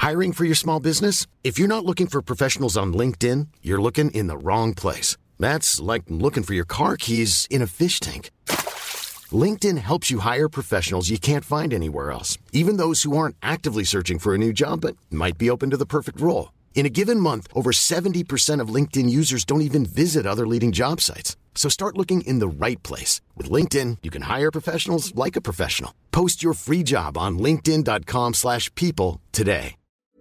Hiring for your small business? If you're not looking for professionals on LinkedIn, you're looking in the wrong place. That's like looking for your car keys in a fish tank. LinkedIn helps you hire professionals you can't find anywhere else, even those who aren't actively searching for a new job but might be open to the perfect role. In a given month, over 70% of LinkedIn users don't even visit other leading job sites. So start looking in the right place. With LinkedIn, you can hire professionals like a professional. Post your free job on linkedin.com/people today.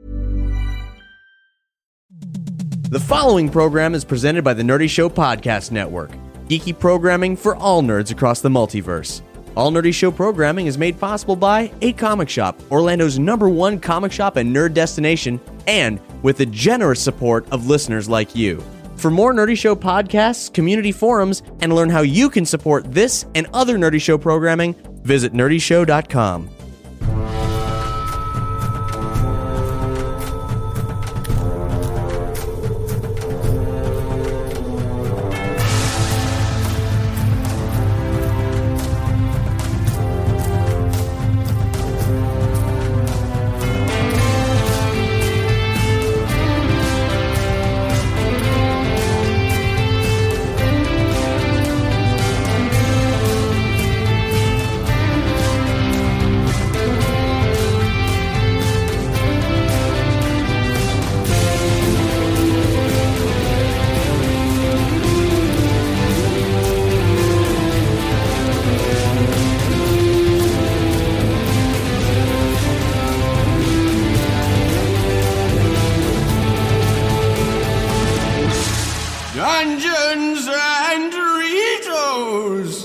The following program is presented by the Nerdy Show Podcast Network. Geeky programming for all nerds across the multiverse. All Nerdy Show programming is made possible by A Comic Shop, Orlando's #1 comic shop and nerd destination, and with the generous support of listeners like you. For more Nerdy Show podcasts, community forums, and learn how you can support this and other Nerdy Show programming, visit nerdyshow.com. Dungeons and Doritos!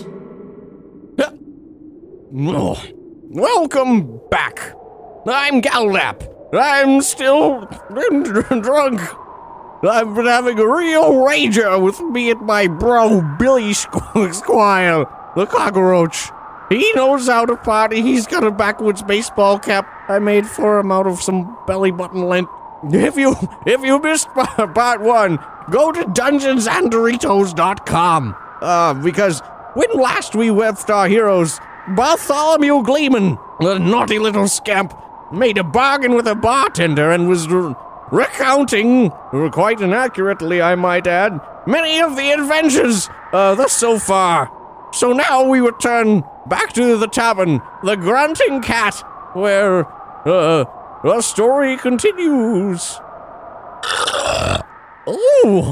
Welcome back. I'm Galdap. I'm still drunk. I've been having a real rager with me and my bro, Billy Squire, the cockroach. He knows how to party. He's got a backwoods baseball cap I made for him out of some belly button lint. If you missed part 1, go to dungeonsanddoritos.com. Because when last we left our heroes, Bartholomew Gleeman, the naughty little scamp, made a bargain with a bartender and was recounting, quite inaccurately I might add, many of the adventures thus so far. So now we return back to the tavern, the Grunting Cat, where the story continues. Ooh.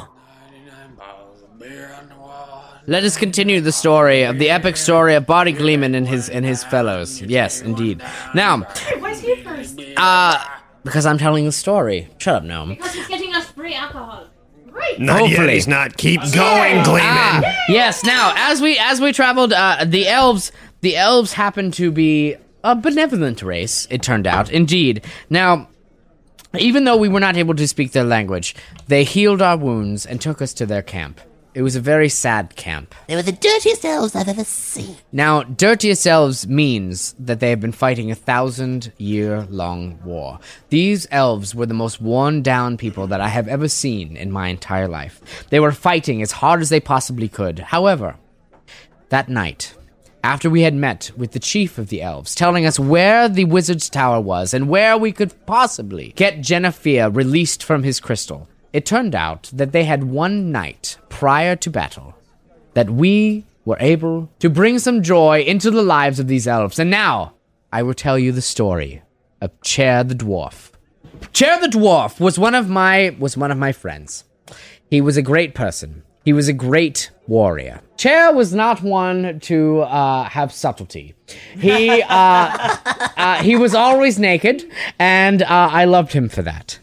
Let us continue the story of the epic story of Barty Gleeman and his fellows. Yes, indeed. Now, Why is he first? because I'm telling the story. Shut up, Gnome. Because he's getting us free alcohol. Right. Not Hopefully. yet, he's not. Keep going, Gleeman. Yes. Now, as we traveled, the elves happened to be a benevolent race. It turned out, indeed. Now, even though we were not able to speak their language, they healed our wounds and took us to their camp. It was a very sad camp. They were the dirtiest elves I've ever seen. Now, dirtiest elves means that they have been fighting a 1,000-year-long war. These elves were the most worn-down people that I have ever seen in my entire life. They were fighting as hard as they possibly could. However, that night, after we had met with the chief of the elves, telling us where the wizard's tower was and where we could possibly get Jennifer released from his crystal, it turned out that they had one night prior to battle that we were able to bring some joy into the lives of these elves. And now, I will tell you the story of Chair the Dwarf. Chair the Dwarf was one of my friends. He was a great person. He was a great warrior. Chair was not one to have subtlety. He was always naked, and I loved him for that.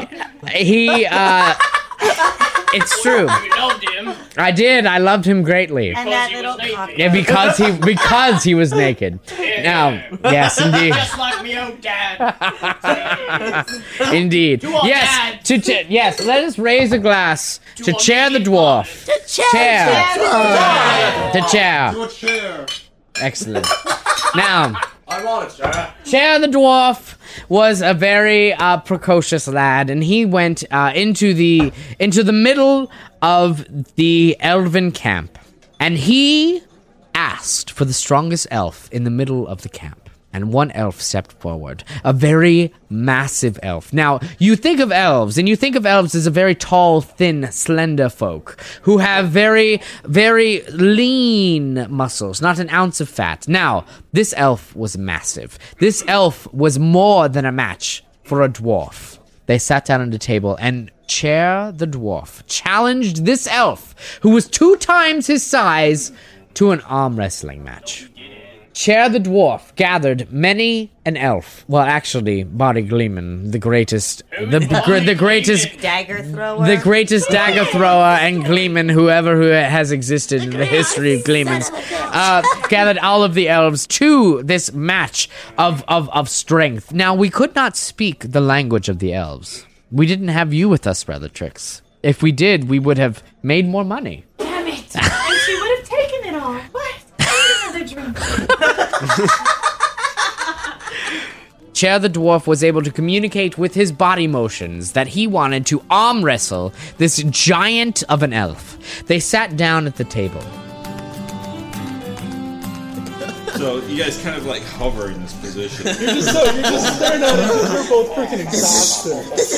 It's true. You loved him. I did. I loved him greatly. And that little cock. Yeah, because he was naked. Now, yes, indeed. Just like me old dad. Indeed. To our Yes. dad. Yes. Let us raise a glass to our Chair the naked Dwarf. To Chair. To a chair. Excellent. Now, I want it, sir. Chair the Dwarf was a very precocious lad, and he went into the middle of the elven camp, and he asked for the strongest elf in the middle of the camp. and one elf stepped forward. A very massive elf. Now, you think of elves, and you think of elves as a very tall, thin, slender folk who have very, very lean muscles, not an ounce of fat. Now, this elf was massive. This elf was more than a match for a dwarf. They sat down at a table, and Chair the dwarf challenged this elf, who was 2 times his size, to an arm wrestling match. Chair the dwarf gathered many an elf. Well, actually, Body Gleeman, the greatest Dagger thrower. the greatest dagger thrower and Gleeman, who has existed in the history of Gleemans, gathered all of the elves to this match of strength. Now, we could not speak the language of the elves. We didn't have you with us, Bellatrix. If we did, we would have made more money. Damn it. And she would have taken it all. What? I need another drink. Chair the dwarf was able to communicate with his body motions that he wanted to arm wrestle this giant of an elf. They sat down at the table. So you guys kind of like hover in this position. You're just staring at it because we're both freaking exhausted.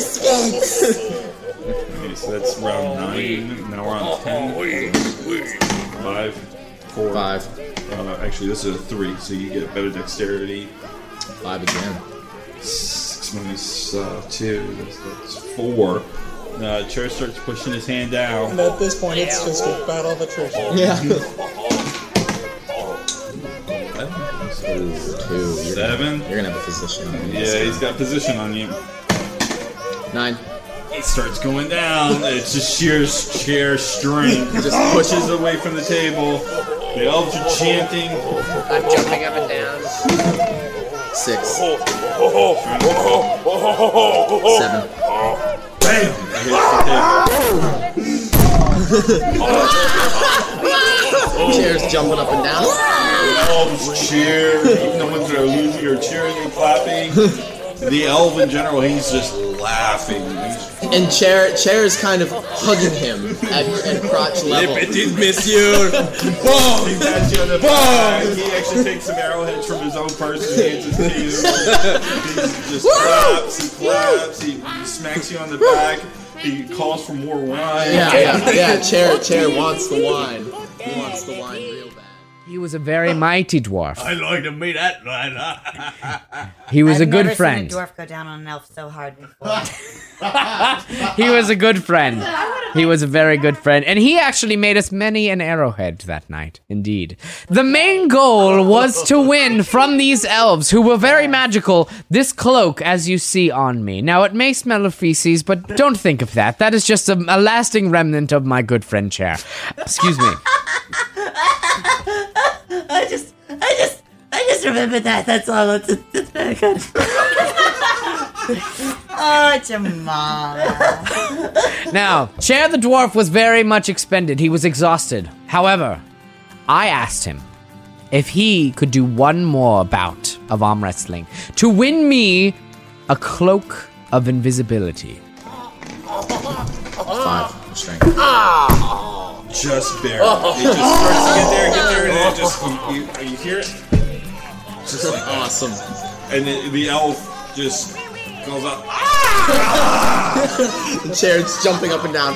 Okay, so that's round 9. Now we're on 10. 5, 4. 5. Actually, this is a 3, so you get better dexterity. 5 again. 6 minus 2. That's 4. Chair starts pushing his hand down. And at this point, it's just a battle of attrition. Yeah. 2. 7. You're gonna have a position on you. Yeah, he's got position on you. 9. He starts going down. It's just sheer strength. Just pushes away from the table. The elves are chanting. I'm jumping up and down. 6. 7. Bam! Chair's jumping up and down. Elves cheer. Even the ones that are losing are cheering and clapping. The elf in general, he's just laughing. And Chair's kind of hugging him at crotch level. Petit monsieur! Boom! He pats you on the back. He actually takes some arrowheads from his own purse and hands it to you. He just claps and claps. He smacks you on the back. He calls for more wine. Yeah. Chair wants the wine. He wants the wine real bad. He was a very mighty dwarf. I'd like to meet that man. He was a good I've friend. never seen a dwarf go down on an elf so hard before. He was a good friend. He was a very good friend. And he actually made us many an arrowhead that night. Indeed. The main goal was to win from these elves, who were very magical, this cloak as you see on me. Now, it may smell of feces, but don't think of that. That is just a lasting remnant of my good friend Chair. Excuse me. I just remembered that. That's all. It's very good. Oh, Jamal. Now, Chair the dwarf was very much expended. He was exhausted. However, I asked him if he could do one more bout of arm wrestling to win me a cloak of invisibility. 5 strength. Just barely. It just starts to get there, and then just you hear it? Just like Awesome. And the elf just goes up. The Chair's jumping up and down.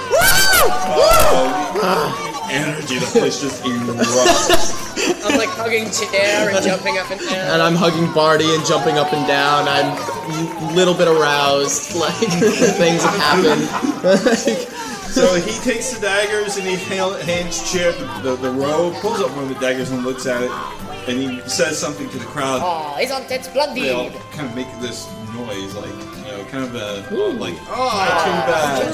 Energy, the place just erupts. I'm like hugging Chair and jumping up and down. And I'm hugging Barty and jumping up and down. I'm a little bit aroused. Like, things have happened. So he takes the daggers and he hands Chair the robe, pulls up one of the daggers and looks at it, and he says something to the crowd. Oh, isn't it bloody? They all kind of make this noise, like, kind of a, like, not too bad.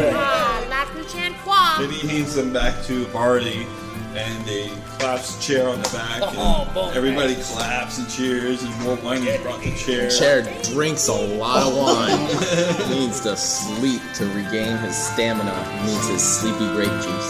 Then he hands them back to Barty, and they claps Chair on the back, and everybody claps and cheers, and more wine is brought to Chair. Chair drinks a lot of wine. He needs to sleep to regain his stamina. He needs his sleepy grape juice.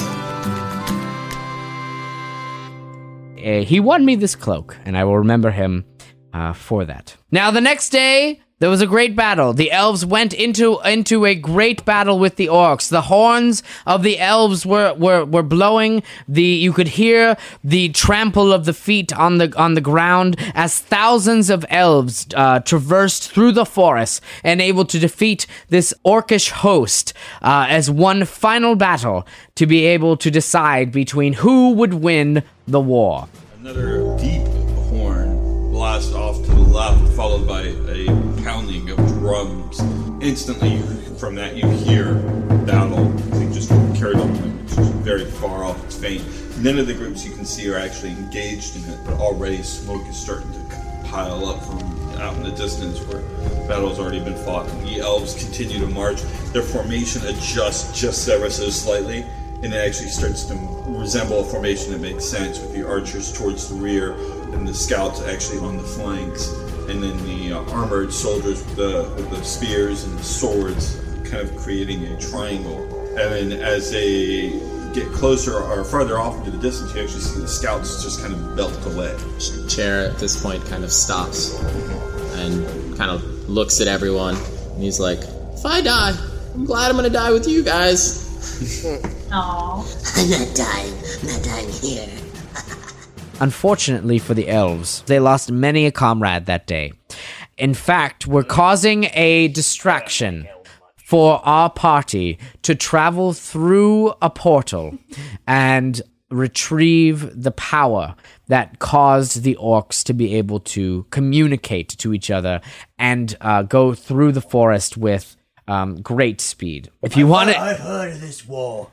He won me this cloak, and I will remember him for that. Now, the next day, There was a great battle. The elves went into a great battle with the orcs. The horns of the elves were blowing. You could hear the trample of the feet on the ground as thousands of elves traversed through the forest and able to defeat this orcish host as one final battle to be able to decide between who would win the war. Another deep horn blasts off to the left, followed by a pounding of drums. Instantly, from that, you hear battle. They just carried on, which is very far off. It's faint. None of the groups you can see are actually engaged in it, but already smoke is starting to pile up from out in the distance where battle's already been fought. And the elves continue to march. Their formation adjusts just ever so slightly, and it actually starts to resemble a formation that makes sense, with the archers towards the rear and the scouts actually on the flanks, and then the armored soldiers with the spears and the swords kind of creating a triangle. And then as they get closer or farther off into the distance, you actually see the scouts just kind of melt away. Chair at this point kind of stops and kind of looks at everyone, and he's like, if I die, I'm glad I'm gonna die with you guys. Aww. I'm not dying here. Unfortunately for the elves, they lost many a comrade that day. In fact, we're causing a distraction for our party to travel through a portal and retrieve the power that caused the orcs to be able to communicate to each other and go through the forest with great speed. If you want it, I've heard of this war.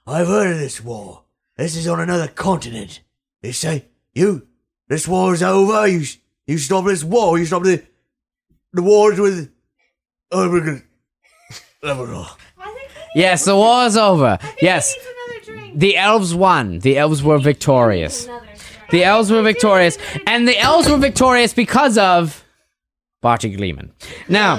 This is on another continent. They say, this war is over. You stop this war. You stop the wars with. Oh, we're gonna. Yes, the war is over. Yes. The elves won. The elves were victorious. The elves were victorious. And the elves were victorious because of Barty Gleeman. Now,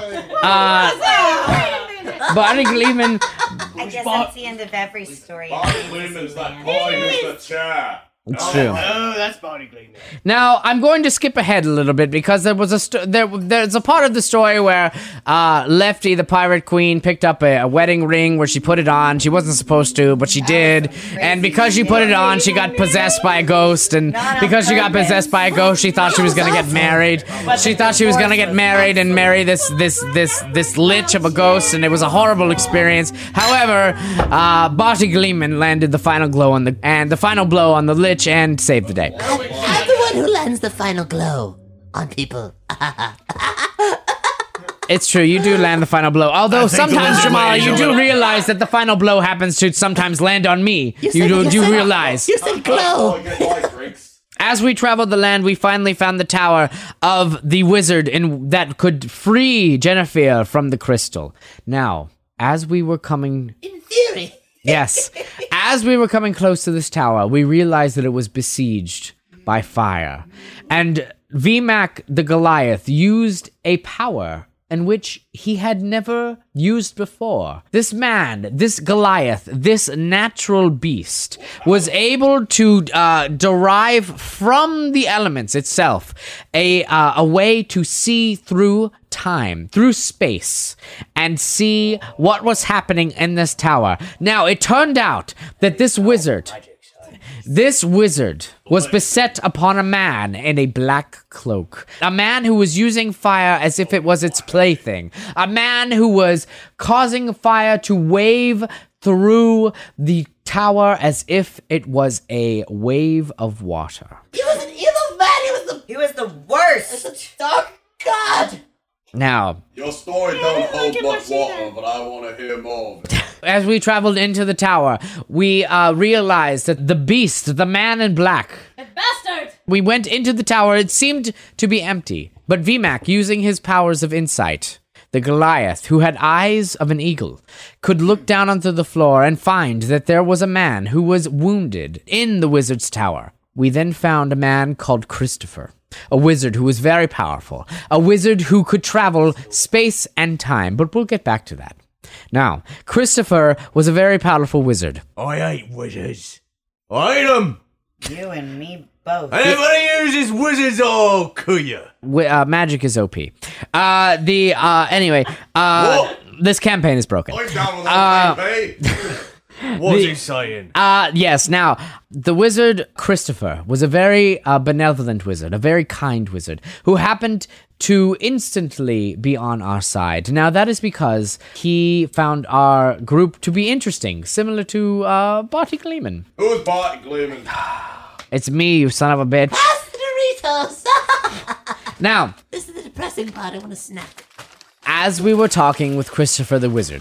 Barty Gleeman. I guess that's the end of every story. Barty Gleeman's that boy who's the chair. It's true. Oh, that's Barty Gleeman. Now, I'm going to skip ahead a little bit because there was there's a part of the story where Lefty, the pirate queen, picked up a wedding ring where she put it on. She wasn't supposed to, but she did. And because she put it on, she got possessed by a ghost. And because she got possessed by a ghost, she thought she was going to get married. She thought she was going to get married and marry this lich of a ghost, and it was a horrible experience. However, Barty Gleeman landed the final blow on the lich and saved the day. I'm the one who lands the final glow on people. It's true, you do land the final blow. Although sometimes, Jamal, you do realize that the final blow happens to sometimes land on me. You do realize. You said glow. As we traveled the land, we finally found the tower of the wizard that could free Jennifer from the crystal. Now, as we were coming... In theory. Yes. As we were coming close to this tower, we realized that it was besieged by fire. And VMAC the Goliath used a power in which he had never used before. This man, this Goliath, this natural beast, was able to derive from the elements itself a way to see through time, through space, and see what was happening in this tower. Now, it turned out that this wizard was beset upon a man in a black cloak. A man who was using fire as if it was its plaything. A man who was causing fire to wave through the tower as if it was a wave of water. He was an evil man. He was the worst. It's a dark god. Now, your story don't hold much water, but I want to hear more of it. As we traveled into the tower, we realized that the beast, the man in black... A bastard! We went into the tower. It seemed to be empty. But VMAC, using his powers of insight, the Goliath, who had eyes of an eagle, could look down onto the floor and find that there was a man who was wounded in the wizard's tower. We then found a man called Christopher. A wizard who was very powerful. A wizard who could travel space and time. But we'll get back to that. Now, Christopher was a very powerful wizard. I hate wizards. I hate them. You and me Both. Anybody here is just wizards or Kuya? Magic is OP. Anyway, this campaign is broken. I'm down with that, babe. What's he saying? Yes, now, the wizard Christopher was a very benevolent wizard, a very kind wizard, who happened to instantly be on our side. Now, that is because he found our group to be interesting, similar to Barty Gleeman. Who's Barty Gleeman? It's me, you son of a bitch. Pass the Doritos! Now, This is the depressing part. I want a snack. as we were talking with Christopher the wizard,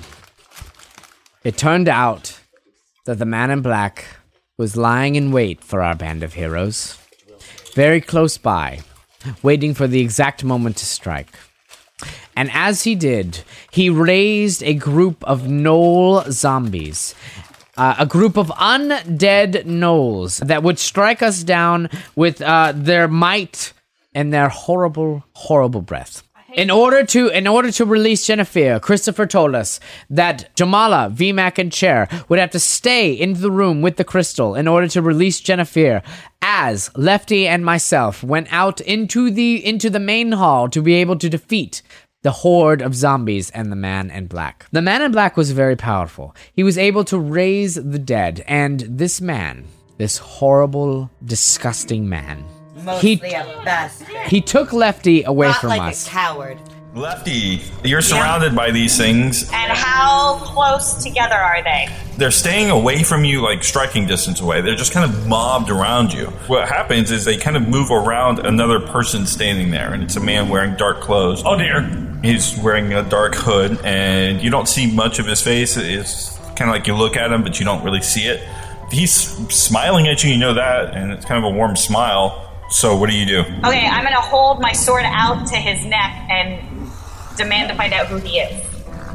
it turned out that the man in black was lying in wait for our band of heroes, very close by, waiting for the exact moment to strike. And as he did, he raised a group of gnoll zombies, a group of undead gnolls that would strike us down with their might and their horrible, horrible breath. In order to release Jennifer, Christopher told us that Jamala, VMAC, and Chair would have to stay in the room with the crystal in order to release Jennifer, as Lefty and myself went out into the main hall to be able to defeat the horde of zombies and the man in black. The man in black was very powerful. He was able to raise the dead, and this man, this horrible, disgusting man, Mostly a bastard. he took Lefty away Not from like us. a coward. Lefty, you're surrounded by these things. And how close together are they? They're staying away from you, like striking distance away. They're just kind of mobbed around you. What happens is they kind of move around another person standing there, and it's a man wearing dark clothes. Oh dear. He's wearing a dark hood, and you don't see much of his face. It's kind of like you look at him, but you don't really see it. He's smiling at you, you know that, and it's kind of a warm smile. So what do you do? Okay, I'm gonna hold my sword out to his neck and demand to find out who he is.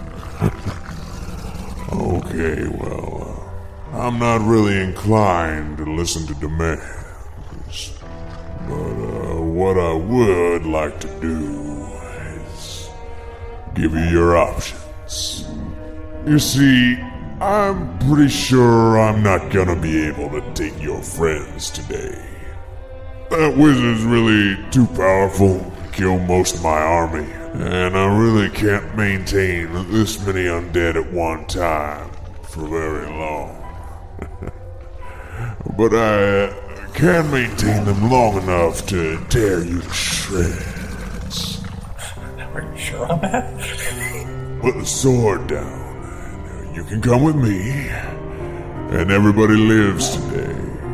Okay, well, I'm not really inclined to listen to demands. But what I would like to do is give you your options. You see, I'm pretty sure I'm not gonna be able to take your friends today. That wizard's really too powerful to kill most of my army, and I really can't maintain this many undead at one time for very long. But I can maintain them long enough to tear you to shreds. Are you sure on that? Put the sword down, and you can come with me, and everybody lives today.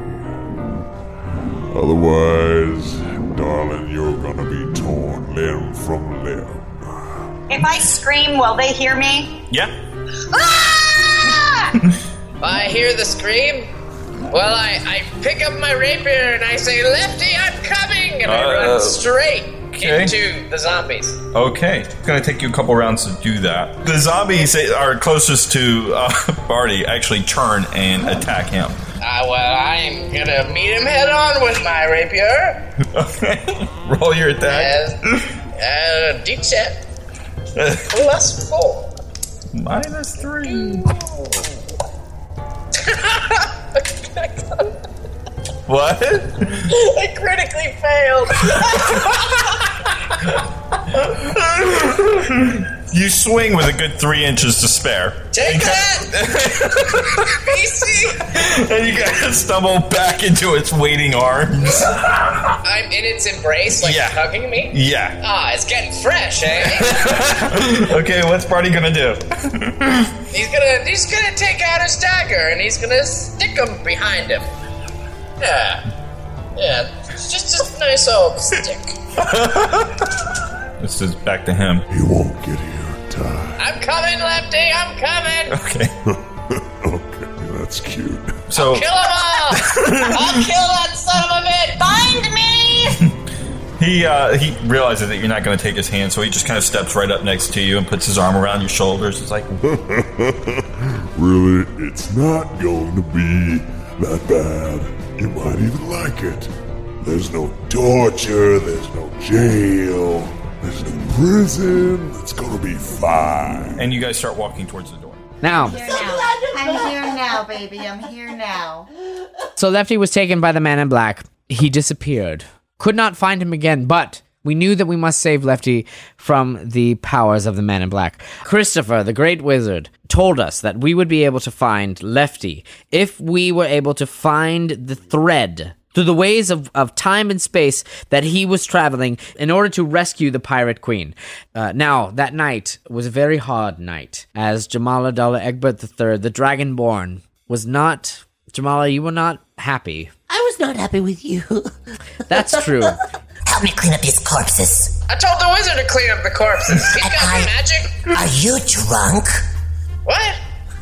Otherwise, darling, you're gonna be torn limb from limb. If I scream, will they hear me? Yeah. Ah! I hear the scream. Well, I pick up my rapier and I say, Lefty, I'm coming! And I run straight into the zombies. Okay. It's going to take you a couple rounds to do that. The zombies are closest to Barty actually turn and attack him. Well, I'm gonna meet him head on with my rapier. Okay. Roll your attack. D10. +4. -3. What? I critically failed. You swing with a good 3 inches to spare. Take that! PC! And you guys stumble back into its waiting arms. I'm in its embrace, like hugging me? Yeah. Ah, it's getting fresh, eh? Okay, what's Barty gonna do? He's gonna take out his dagger and he's gonna stick him behind him. Yeah, it's just a nice old stick. This is back to him. He won't get here in time. I'm coming, Lefty, I'm coming! Okay. Okay, that's cute. So I'll kill them all! I'll kill that son of a bitch! Find me! he realizes that you're not going to take his hand, so he just kind of steps right up next to you and puts his arm around your shoulders. It's like, really, it's not going to be that bad. You might even like it. There's no torture, there's no jail, there's no prison. It's gonna be fine. And you guys start walking towards the door. Now, I'm here now, baby. I'm here now. so Lefty was taken by the man in black, he disappeared. Could not find him again, but we knew that we must save Lefty from the powers of the Man in Black. Christopher, the great wizard, told us that we would be able to find Lefty if we were able to find the thread through the ways of time and space that he was traveling in order to rescue the Pirate Queen. Now, that night was a very hard night, as Jamala Dalla Egbert III, the Dragonborn, was not... Jamala, you were not happy. I was not happy with you. That's true. Help me clean up these corpses. I told the wizard to clean up the corpses. He's got some magic. Are you drunk? What?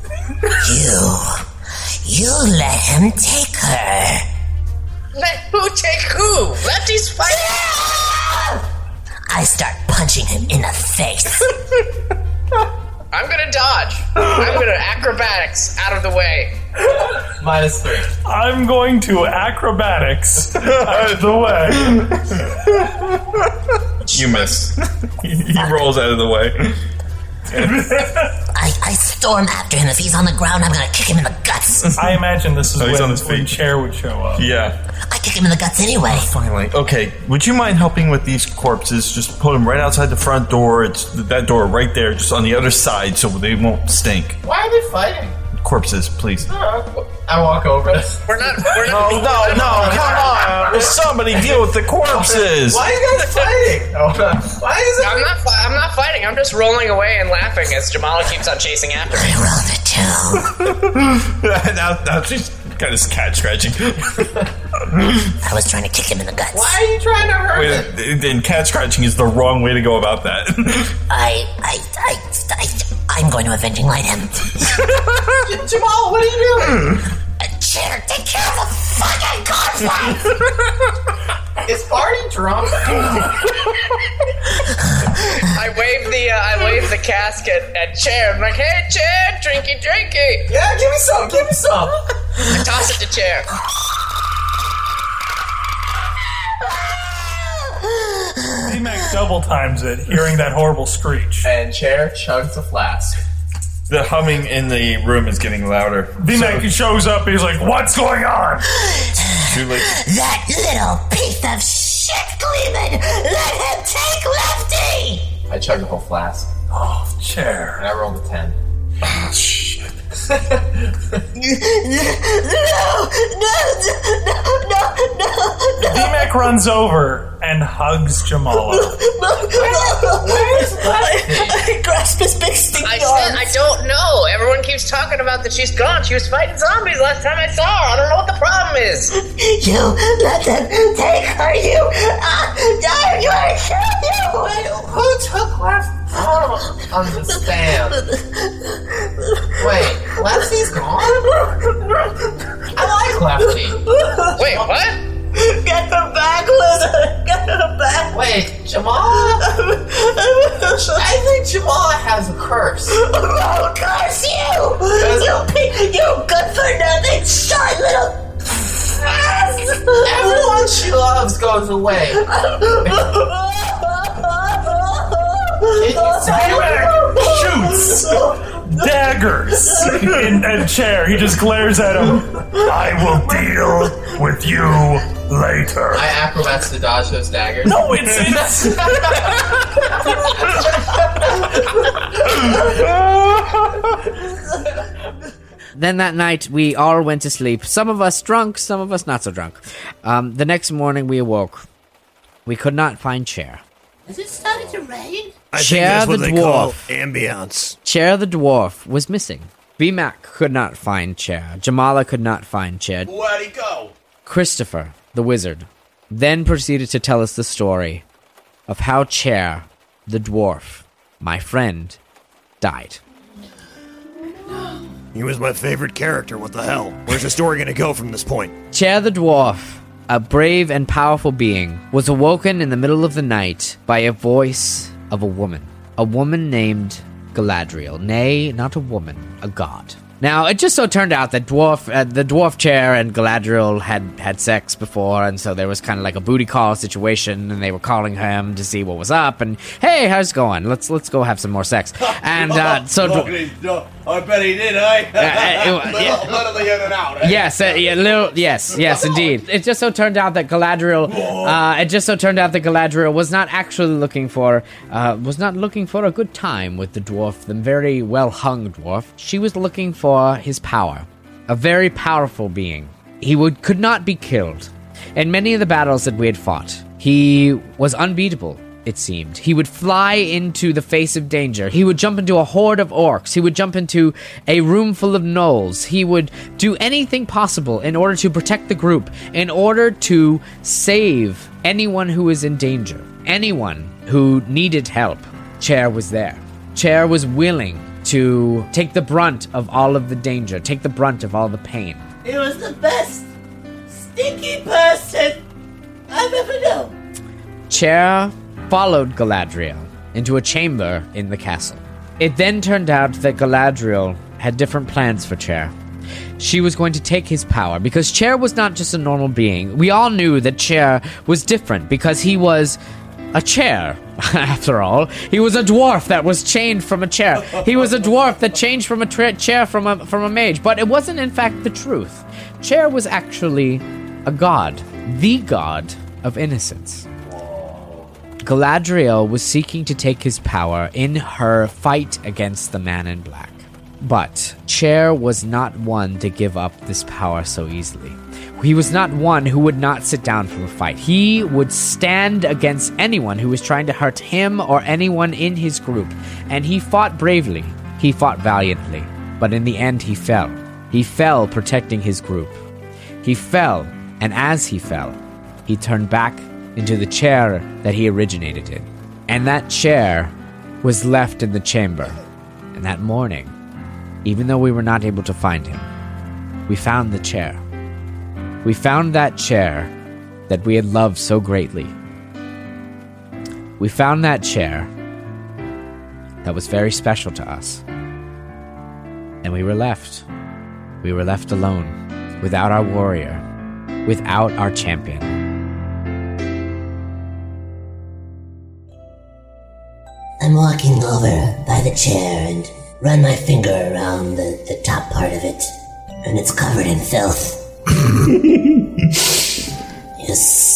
You let him take her. Let who take who? Lefty's fighting. I start punching him in the face. I'm gonna dodge. I'm gonna acrobatics out of the way. -3. I'm going to acrobatics out of the way. You miss. He rolls out of the way. I storm after him. If he's on the ground, I'm gonna kick him in the guts. I imagine this is he's on his when feet. Chair would show up. Yeah. I kick him in the guts anyway. Finally. Okay, would you mind helping with these corpses? Just put them right outside the front door. It's that door right there, just on the other side, so they won't stink. Why are they fighting? Corpses, please. I walk over. We're not. No, come on! Somebody deal with the corpses! Why are you guys fighting? Why is it? I'm not fighting. I'm just rolling away and laughing as Jamala keeps on chasing after me. I rolled a 2. now she's kind of cat scratching. I was trying to kick him in the guts. Why are you trying to hurt him? Then cat scratching is the wrong way to go about that. I'm going to avenging light him. Jamal, what are you doing? Chair, take care of the fucking corpse. Is Barney drunk? I wave the casket at Chair. I'm like, hey, Chair, drinky. Yeah, give me some. I toss it to Chair. D-Mac double times it, hearing that horrible screech. And Chair chugs a flask. The humming in the room is getting louder. D-Mac shows up, he's like, what's going on? Too late. That little piece of shit, Gleeman! Let him take Lefty! I chugged a whole flask. Oh, Chair. And I rolled a 10. Oh, shit. No! D-Mac runs over and hugs Jamala. Where's Lefty? I grasp his big stinky I arms. said I don't know. Everyone keeps talking about that she's gone. She was fighting zombies last time I saw her. I don't know what the problem is. You let them take her, you! I'm going to kill you! Wait, who took Lefty? I don't understand. Wait, Lefty's gone? I like Lefty. Wait, what? Get her back, Lizard! Get her back! Wait, Jamala? I think Jamala has a curse. Oh, curse you! You good for nothing, short little... Everyone she loves goes away. Shoots daggers in a chair. He just glares at him. I will deal with you later. I acrobats to dodge those daggers. No, it's Then that night, we all went to sleep. Some of us drunk, some of us not so drunk. The next morning, we awoke. We could not find Chair. Has it started to rain? I think Chair that's what the they dwarf. call ambiance. Chair the dwarf was missing. B-Mac could not find Chair. Jamala could not find Chair. Where'd he go? Christopher, the wizard, then proceeded to tell us the story of how Chair, the dwarf, my friend, died. He was my favorite character. What the hell? Where's the story going to go from this point? Chair the dwarf, a brave and powerful being, was awoken in the middle of the night by a voice of a woman named Galadriel. Nay, not a woman, a god. Now, it just so turned out that the dwarf Chair and Galadriel had sex before, and so there was kind of like a booty call situation, and they were calling him to see what was up, and hey, how's it going? Let's go have some more sex. And I bet he did, eh? Little in and out, eh? Yes, yes, indeed. It just so turned out that Galadriel, was not actually looking for a good time with the dwarf, the very well-hung dwarf. She was looking for his power, a very powerful being. He could not be killed. In many of the battles that we had fought, he was unbeatable. It seemed. He would fly into the face of danger. He would jump into a horde of orcs. He would jump into a room full of gnolls. He would do anything possible in order to protect the group, in order to save anyone who was in danger, anyone who needed help. Chair was there. Chair was willing to take the brunt of all of the danger, take the brunt of all the pain. He was the best stinky person I've ever known. Chair followed Galadriel into a chamber in the castle. It then turned out that Galadriel had different plans for Chair. She was going to take his power, because Chair was not just a normal being. We all knew that Chair was different, because he was a chair, after all. He was a dwarf that was chained from a chair. He was a dwarf that changed from a chair from a mage. But it wasn't, in fact, the truth. Chair was actually a god, the god of innocence. Galadriel was seeking to take his power in her fight against the Man in Black. But Chair was not one to give up this power so easily. He was not one who would not sit down from a fight. He would stand against anyone who was trying to hurt him or anyone in his group. And he fought bravely. He fought valiantly. But in the end, he fell. He fell protecting his group. He fell, and as he fell, he turned back into the chair that he originated in. And that chair was left in the chamber. And that morning, even though we were not able to find him, we found the chair. We found that chair that we had loved so greatly. We found that chair that was very special to us. And we were left. We were left alone, without our warrior, without our champion. I'm walking over by the chair and run my finger around the top part of it, and it's covered in filth. You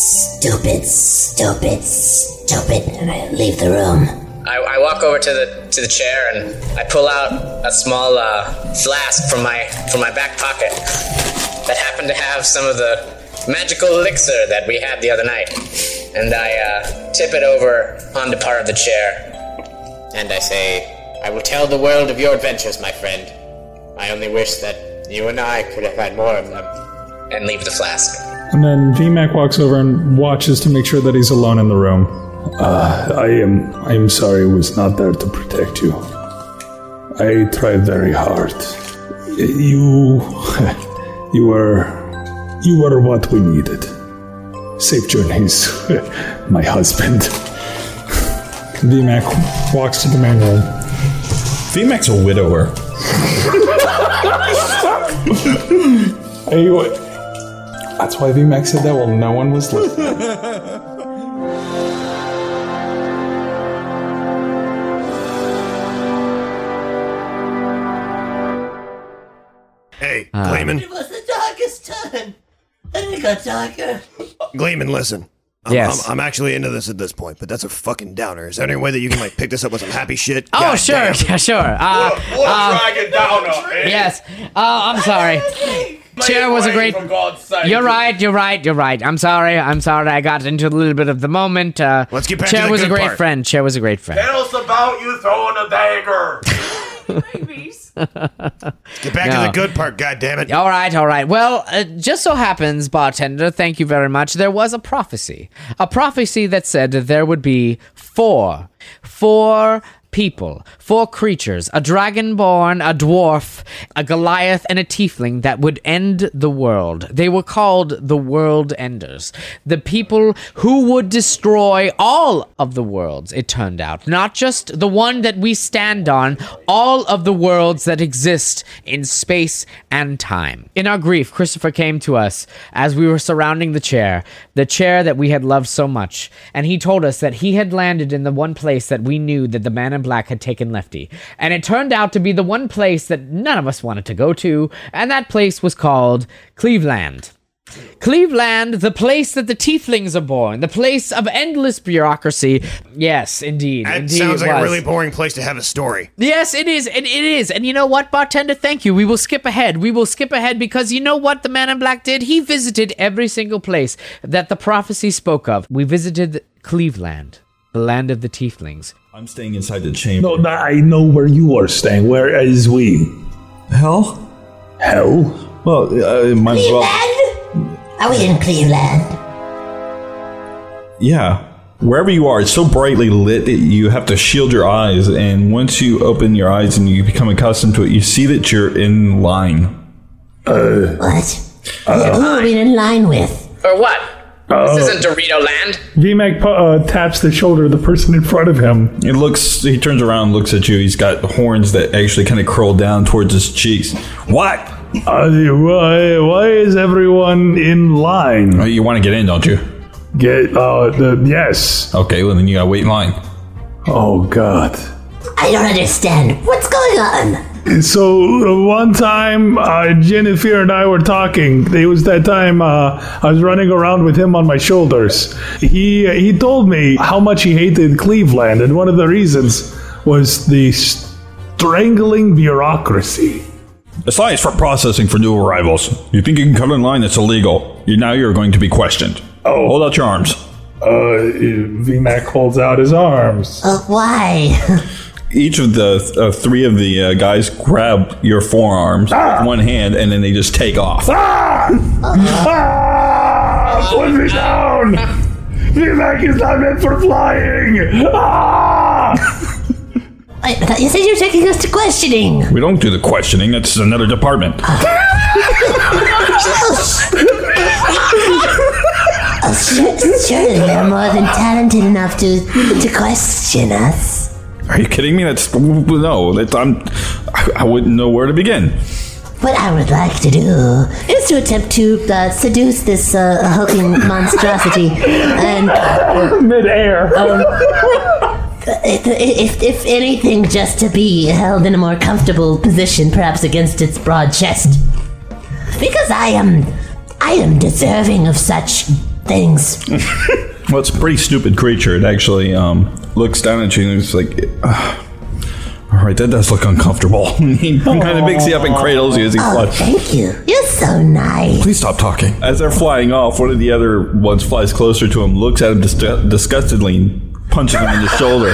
stupid, and I leave the room. I walk over to the chair and I pull out a small flask from my back pocket that happened to have some of the magical elixir that we had the other night, and I tip it over onto part of the chair. And I say, I will tell the world of your adventures, my friend. I only wish that you and I could have had more of them. And leave the flask. And then VMAC walks over and watches to make sure that he's alone in the room. I am sorry I was not there to protect you. I tried very hard. You were what we needed. Safe journeys, my husband. VMAC walks to the main room. VMAC's a widower. That's why VMAC said that while no one was listening. Hey, Gleeman. It was the darkest time. And it got darker. Gleeman, listen. Yes. I'm actually into this at this point, but that's a fucking downer. Is there any way that you can pick this up with some happy shit? Oh, God sure, damn. yeah, sure. Dragon downer, eh? Yes. I'm sorry. Chair was a great. For God's sake. You're right. I'm sorry. I got into a little bit of the moment. Let's get back to Chair the was a good great part. friend. Chair was a great friend. Tell us about you throwing a dagger. Get back to the good part, goddammit. All right. Well, just so happens, bartender, thank you very much, there was a prophecy. A prophecy that said that there would be four people, 4 creatures, a dragonborn, a dwarf, a Goliath, and a tiefling that would end the world. They were called the World Enders. The people who would destroy all of the worlds, it turned out. Not just the one that we stand on, all of the worlds that exist in space and time. In our grief, Christopher came to us as we were surrounding the chair that we had loved so much, and he told us that he had landed in the one place that we knew that the Man in Black had taken Lefty. And it turned out to be the one place that none of us wanted to go to, and that place was called Cleveland. Cleveland, the place that the tieflings are born, the place of endless bureaucracy. Yes, indeed. That indeed sounds it like a was. really boring place to have a story. Yes, it is. And it is. And you know what, bartender? Thank you. We will skip ahead. We will skip ahead because you know what the Man in Black did? He visited every single place that the prophecy spoke of. We visited Cleveland, the land of the tieflings. I'm staying inside the chamber. No, I know where you are staying. Where is we? Hell? Hell? Well, my brother. Are we in Cleveland? Yeah. Wherever you are, it's so brightly lit that you have to shield your eyes. And once you open your eyes and you become accustomed to it, you see that you're in line. What? Who are we in line with? For what? This isn't Dorito Land. VMAC taps the shoulder of the person in front of him. He turns around and looks at you. He's got horns that actually kind of curl down towards his cheeks. What? Why is everyone in line? Oh, you want to get in, don't you? Yes. Okay, well then you gotta wait in line. Oh, God. I don't understand. What's going on? So, one time, Jennifer and I were talking. It was that time I was running around with him on my shoulders. He told me how much he hated Cleveland, and one of the reasons was the strangling bureaucracy. It's not for processing for new arrivals. You think you can come in line? It's illegal. Now you're going to be questioned. Oh. Hold out your arms. VMAC holds out his arms. Why? Each of the three of the guys grab your forearms with one hand, and then they just take off. Put me down! VMAC is not meant for flying! Wait, I thought you said you were taking us to questioning. We don't do the questioning. That's another department. Surely they're more than talented enough to question us. Are you kidding me? I wouldn't know where to begin. What I would like to do is to attempt to seduce this hulking monstrosity and midair. If anything, just to be held in a more comfortable position, perhaps against its broad chest, because I am deserving of such things. Well, it's a pretty stupid creature. It actually looks down at you and it's like, all right, that does look uncomfortable. He kind of picks you up and cradles you as he flies. Thank you. You're so nice. Please stop talking. As they're flying off, one of the other ones flies closer to him, looks at him disgustedly, and punches him in the shoulder.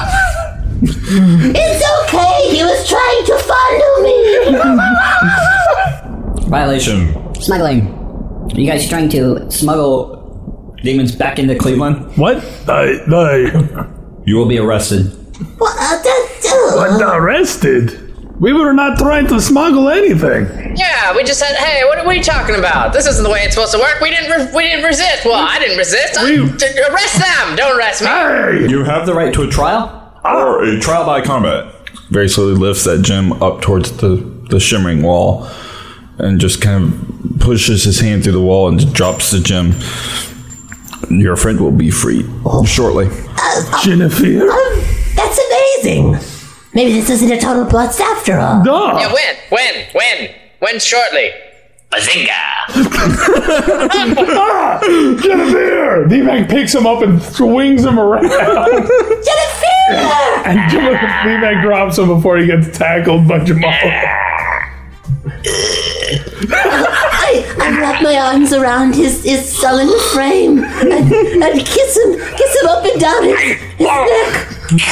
It's okay. He was trying to fondle me. Violation. Smuggling. Are you guys trying to smuggle demons back into Cleveland? What? You will be arrested. What? Arrested? We were not trying to smuggle anything. Yeah, we just said, hey, what are you talking about? This isn't the way it's supposed to work. We didn't resist. Well, I didn't resist. Arrest them. Don't arrest me. Hey! You have the right to a trial or a trial by combat. Very slowly lifts that gem up towards the shimmering wall and just kind of pushes his hand through the wall and drops the gem. Your friend will be freed shortly. Jennifer? That's amazing. Maybe this isn't a total bust after all. No. Yeah, when shortly. Bazinga! Jennifer! VMAC picks him up and swings him around. Jennifer! And VMAC drops him before he gets tackled by Jamal. I wrap my arms around his sullen frame and kiss him up and down his neck.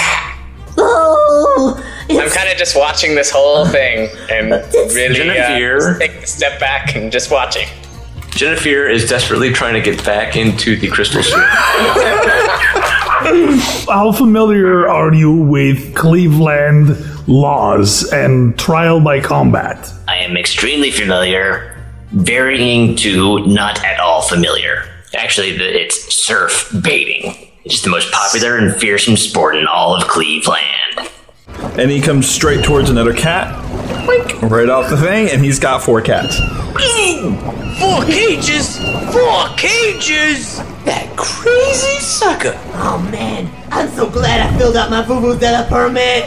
Oh, I'm kind of just watching this whole thing and really Jennifer. take a step back and just watching. Jennifer is desperately trying to get back into the crystal suit. How familiar are you with Cleveland laws and trial by combat? I am extremely familiar, varying to not at all familiar. Actually, it's surf baiting. It's the most popular and fearsome sport in all of Cleveland. And he comes straight towards another cat. Wink. Right off the thing, and he's got 4 cats. 4 cages! 4 cages! That crazy sucker. Oh man, I'm so glad I filled out my Vuvuzela permit.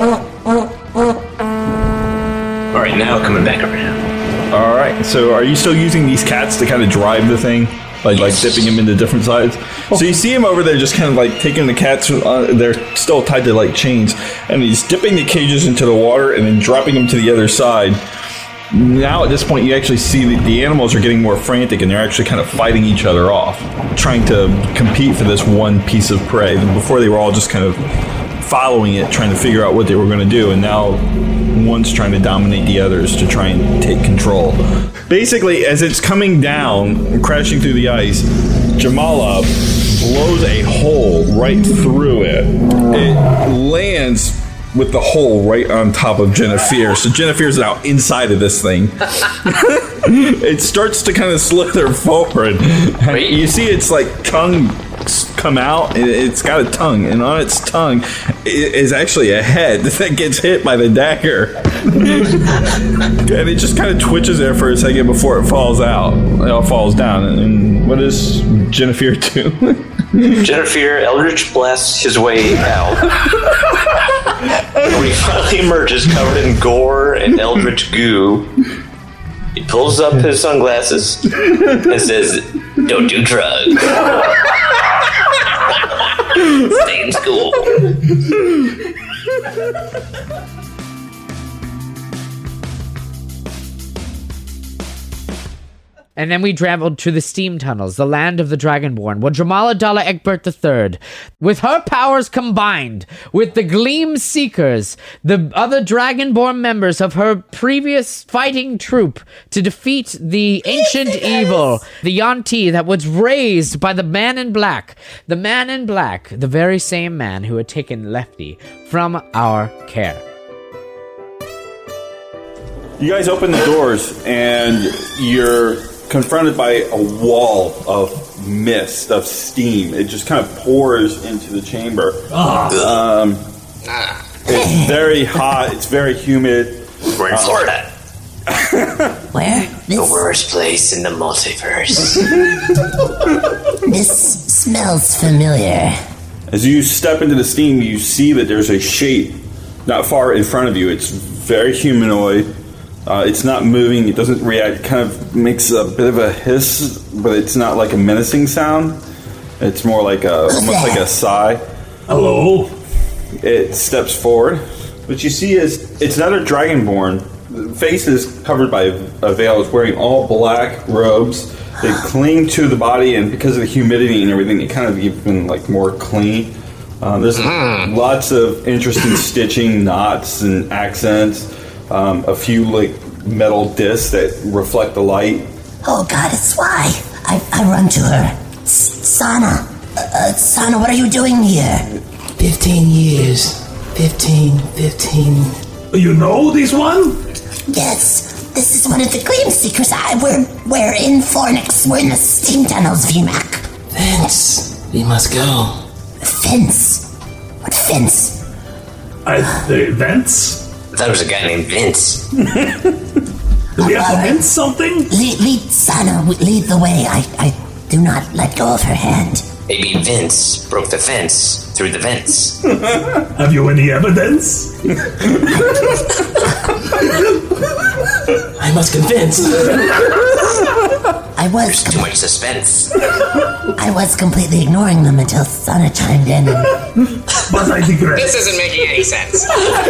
Alright, now coming back around. Alright, so are you still using these cats to kind of drive the thing? Like dipping them into different sides? So you see him over there just kind of like taking the cats, they're still tied to like chains, and he's dipping the cages into the water and then dropping them to the other side. Now at this point you actually see that the animals are getting more frantic and they're actually kind of fighting each other off, trying to compete for this one piece of prey. Before they were all just kind of following it, trying to figure out what they were going to do, and now one's trying to dominate the others to try and take control. Basically, as it's coming down, crashing through the ice, Jamala blows a hole right through it. It lands with the hole right on top of Jennifer. So Jennifer's now inside of this thing. It starts to kind of slither forward. You see its like tongue come out, and it's got a tongue, and on its tongue is actually a head that gets hit by the dagger. And it just kind of twitches there for a second before it falls out. It falls down. And what does Jennifer do? Jennifer Eldritch blasts his way out. When he finally emerges covered in gore and eldritch goo, he pulls up his sunglasses and says, "Don't do drugs. Stay in school." And then we traveled to the steam tunnels, the land of the Dragonborn, where Jamala Dalla Egbert III, with her powers combined with the Gleam Seekers, the other Dragonborn members of her previous fighting troop, to defeat the ancient evil, the Yuan-ti that was raised by the Man in Black. The Man in Black, the very same man who had taken Lefty from our care. You guys open the doors, and you're confronted by a wall of mist, of steam. It just kind of pours into the chamber. It's very hot. It's very humid. We're in Florida. Where? The worst place in the multiverse. This smells familiar. As you step into the steam, you see that there's a shape not far in front of you. It's very humanoid. It's not moving. It doesn't react. It kind of makes a bit of a hiss, but it's not like a menacing sound. It's more like almost like a sigh. Hello. It steps forward. What you see is it's another Dragonborn. The face is covered by a veil. It's wearing all black robes. They cling to the body, and because of the humidity and everything, it kind of even like more clean. There's lots of interesting stitching, knots, and accents. A few like metal discs that reflect the light. Oh, Goddess, why? I run to her. Sana. Sana, what are you doing here? 15 years. 15. You know this one? Yes, this is one of the Gleam Seekers. We're in Fornix. We're in the steam tunnels, VMAC. Vince, we must go. Vince? What Vince? Vince? I thought it was a guy named Vince. Do we have to mince something? Lead Sana, lead the way. I do not let go of her hand. Maybe Vince broke the fence through the vents. Have you any evidence? I must convince. There's too much suspense. I was completely ignoring them until Sana chimed in. But I digress. This isn't making any sense.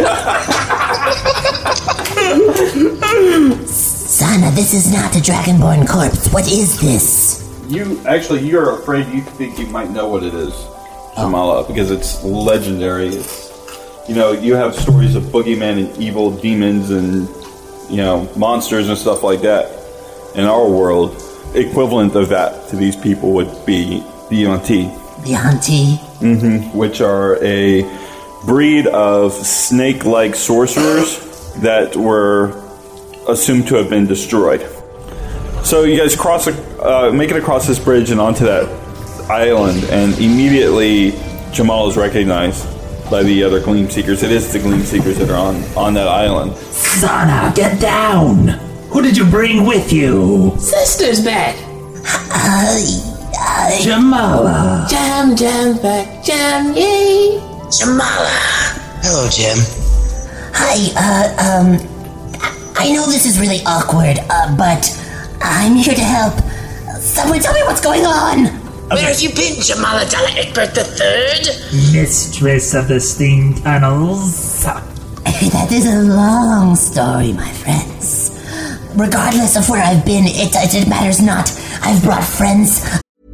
Sana, this is not a Dragonborn corpse. What is this? You're afraid you think you might know what it is, Jamala, because it's legendary. It's, you have stories of boogeymen and evil demons and, monsters and stuff like that in our world. Equivalent of that to these people would be the Yuan-ti. The Yuan-ti? Mm-hmm. Which are a breed of snake-like sorcerers that were assumed to have been destroyed. So you guys make it across this bridge and onto that island, and immediately Jamal is recognized by the other Gleam Seekers. It is the Gleam Seekers that are on that island. Sana, get down! Who did you bring with you? Sister's bed. Jamala. Jam, back, jam, yay. Jamala. Hello, Jim. Hi, I know this is really awkward, but I'm here to help. Someone tell me what's going on. Where have you been, Jamala Dalla Egbert III? Mistress of the steam tunnels. That is a long story, my friends. Regardless of where I've been, it matters not. I've brought friends.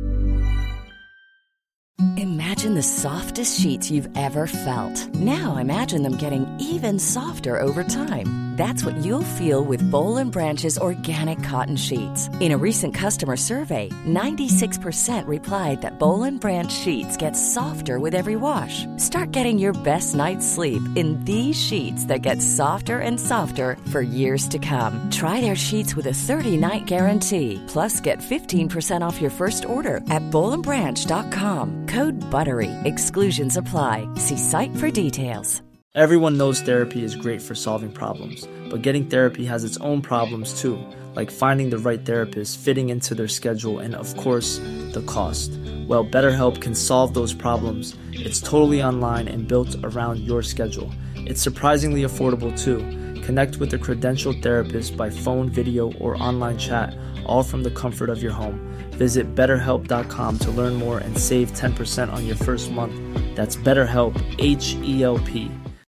Imagine the softest sheets you've ever felt. Now imagine them getting even softer over time. That's what you'll feel with Boll & Branch's organic cotton sheets. In a recent customer survey, 96% replied that Boll & Branch sheets get softer with every wash. Start getting your best night's sleep in these sheets that get softer and softer for years to come. Try their sheets with a 30-night guarantee. Plus, get 15% off your first order at bollandbranch.com. Code BUTTERY. Exclusions apply. See site for details. Everyone knows therapy is great for solving problems, but getting therapy has its own problems too, like finding the right therapist, fitting into their schedule, and of course, the cost. Well, BetterHelp can solve those problems. It's totally online and built around your schedule. It's surprisingly affordable too. Connect with a credentialed therapist by phone, video, or online chat, all from the comfort of your home. Visit BetterHelp.com to learn more and save 10% on your first month. That's BetterHelp, H-E-L-P.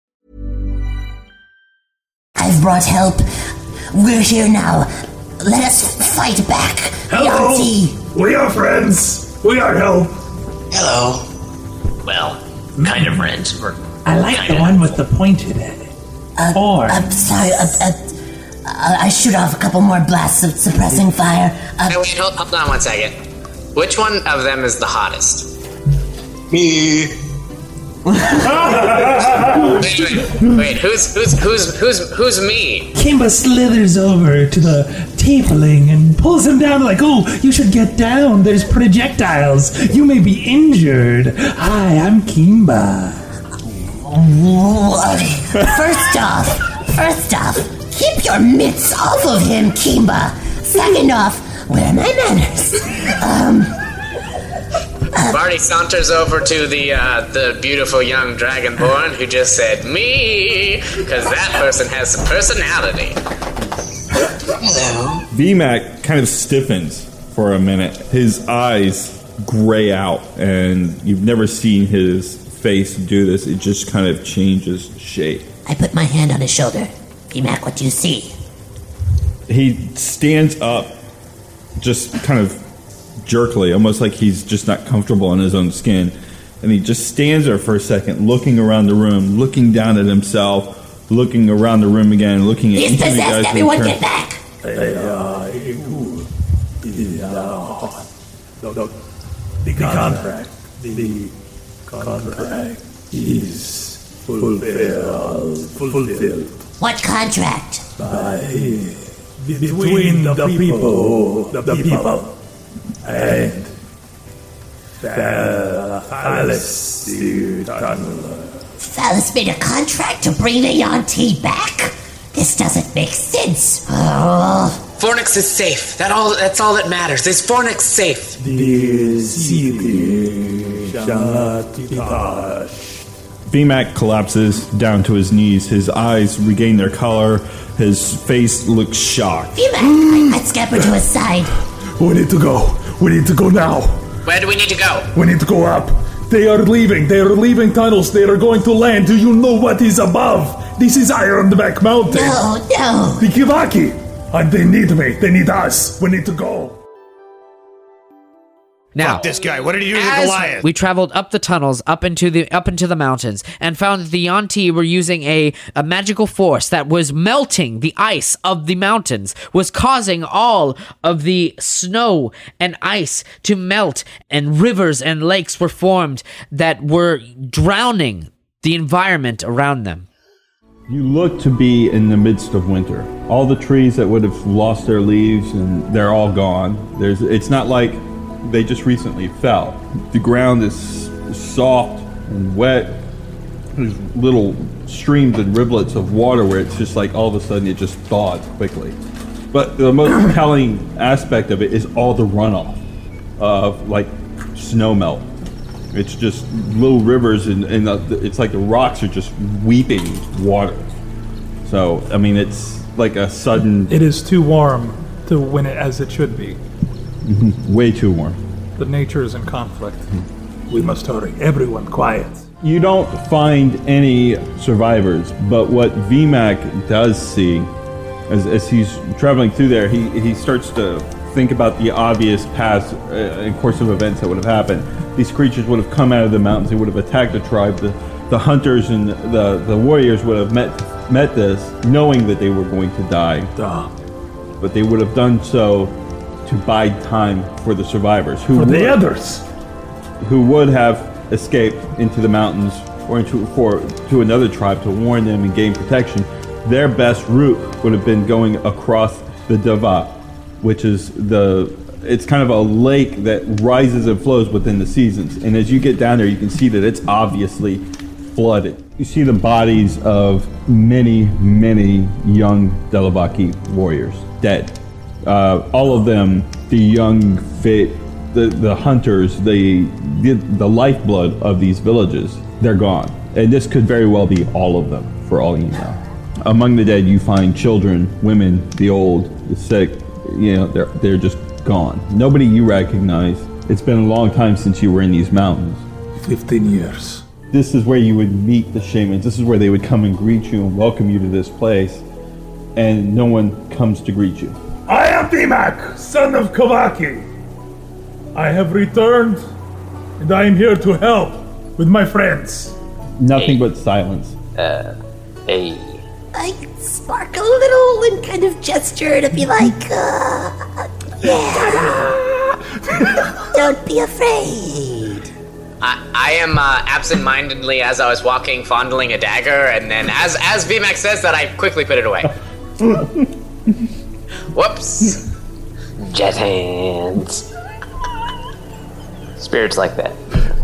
I've brought help. We're here now. Let us fight back. Hello. Yanti. We are friends. We are help. Hello. Well, kind of friends. I like the one with the pointed head. Sorry. I shoot off a couple more blasts of suppressing fire. Hey, wait, hold on 1 second. Which one of them is the hottest? Me. wait, who's me? Kimba slithers over to the tabling and pulls him down like, oh, you should get down. There's projectiles. You may be injured. Hi, I'm Kimba. First off, keep your mitts off of him, Kimba. Second off, where are my manners? Barty saunters over to the beautiful young dragonborn who just said me, because that person has some personality. Hello. VMAC kind of stiffens for a minute. His eyes gray out, and you've never seen his face do this. It just kind of changes shape. I put my hand on his shoulder. VMAC, what do you see? He stands up, just kind of jerkily, almost like he's just not comfortable in his own skin. And he just stands there for a second, looking around the room, looking down at himself, looking around the room again, looking at each of the guys. Everyone get back! The contract is fulfilled. What contract? Between the people and Phallus the Tunneler. Phallus made a contract to bring the Yanti back? This doesn't make sense. Oh. Fornix is safe. That's all that matters. Is Fornix safe? The city shall not be touched. VMAC collapses down to his knees. His eyes regain their color. His face looks shocked. VMAC, I scamper to his side. We need to go. We need to go now. Where do we need to go? We need to go up. They are leaving. They are leaving tunnels. They are going to land. Do you know what is above? This is Ironback Mountain. No. The Kivaki. And they need me. They need us. We need to go. Now, fuck this guy. What did he do to the Goliath? We traveled up the tunnels, up into the mountains, and found that the Yanti were using a magical force that was melting the ice of the mountains, was causing all of the snow and ice to melt, and rivers and lakes were formed that were drowning the environment around them. You look to be in the midst of winter. All the trees that would have lost their leaves, and they're all gone. It's not like they just recently fell. The ground is soft and wet. There's little streams and rivulets of water where it's just like all of a sudden it just thawed quickly. But the most telling aspect of it is all the runoff. of like snow melt. It's just little rivers, and it's like the rocks are just weeping water. So, I mean, it's like a sudden... It is too warm to win it as it should be. Way too warm. The nature is in conflict. We must hurry. Everyone quiet. You don't find any survivors, but what VMAC does see, as he's traveling through there, he starts to think about the obvious past and course of events that would have happened. These creatures would have come out of the mountains. They would have attacked the tribe. The hunters and the warriors would have met this, knowing that they were going to die. But they would have done so to buy time for the survivors, who would have escaped into the mountains or to another tribe to warn them and gain protection. Their best route would have been going across the Dava, which is it's kind of a lake that rises and flows within the seasons. And as you get down there, you can see that it's obviously flooded. You see the bodies of many, many young Delavaki warriors dead. All of them, the young, fit, the hunters, the lifeblood of these villages, they're gone. And this could very well be all of them, for all you know. Among the dead, you find children, women, the old, the sick. You know, they're just gone. Nobody you recognize. It's been a long time since you were in these mountains. 15 years. This is where you would meet the shamans. This is where they would come and greet you and welcome you to this place. And no one comes to greet you. I am VMAC, son of Kavaki. I have returned, and I am here to help with my friends. Nothing but silence. I spark a little and kind of gesture to be like, don't be afraid. I am absent-mindedly, as I was walking, fondling a dagger, and then as VMAX says that, I quickly put it away. Whoops. Jet hands. Spirits like that.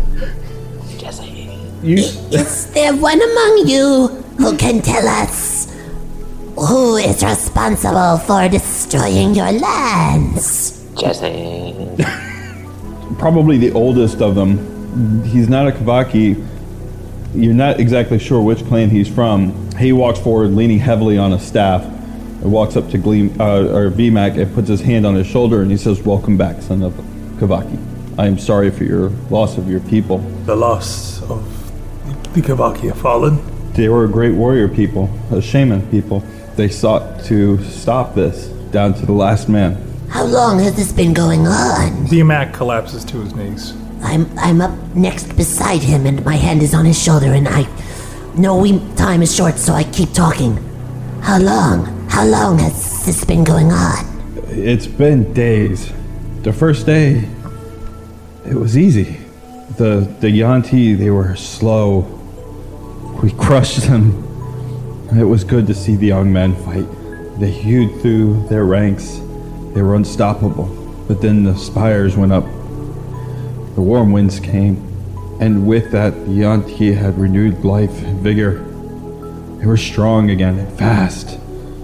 Jet hands. Is there one among you who can tell us who is responsible for destroying your lands? Jet hands. Probably the oldest of them. He's not a Kavaki. You're not exactly sure which clan he's from. He walks forward, leaning heavily on a staff. He walks up to VMAC and puts his hand on his shoulder, and he says, "Welcome back, son of Kavaki. I am sorry for your loss of your people." The loss of the Kavaki have fallen? They were a great warrior people, a shaman people. They sought to stop this down to the last man. How long has this been going on? VMAC collapses to his knees. I'm up next beside him, and my hand is on his shoulder, and I know time is short, so I keep talking. How long? How long has this been going on? It's been days. The first day, it was easy. The Yanti, they were slow. We crushed them. It was good to see the young men fight. They hewed through their ranks. They were unstoppable. But then the spires went up. The warm winds came. And with that, the Yanti had renewed life and vigor. They were strong again and fast.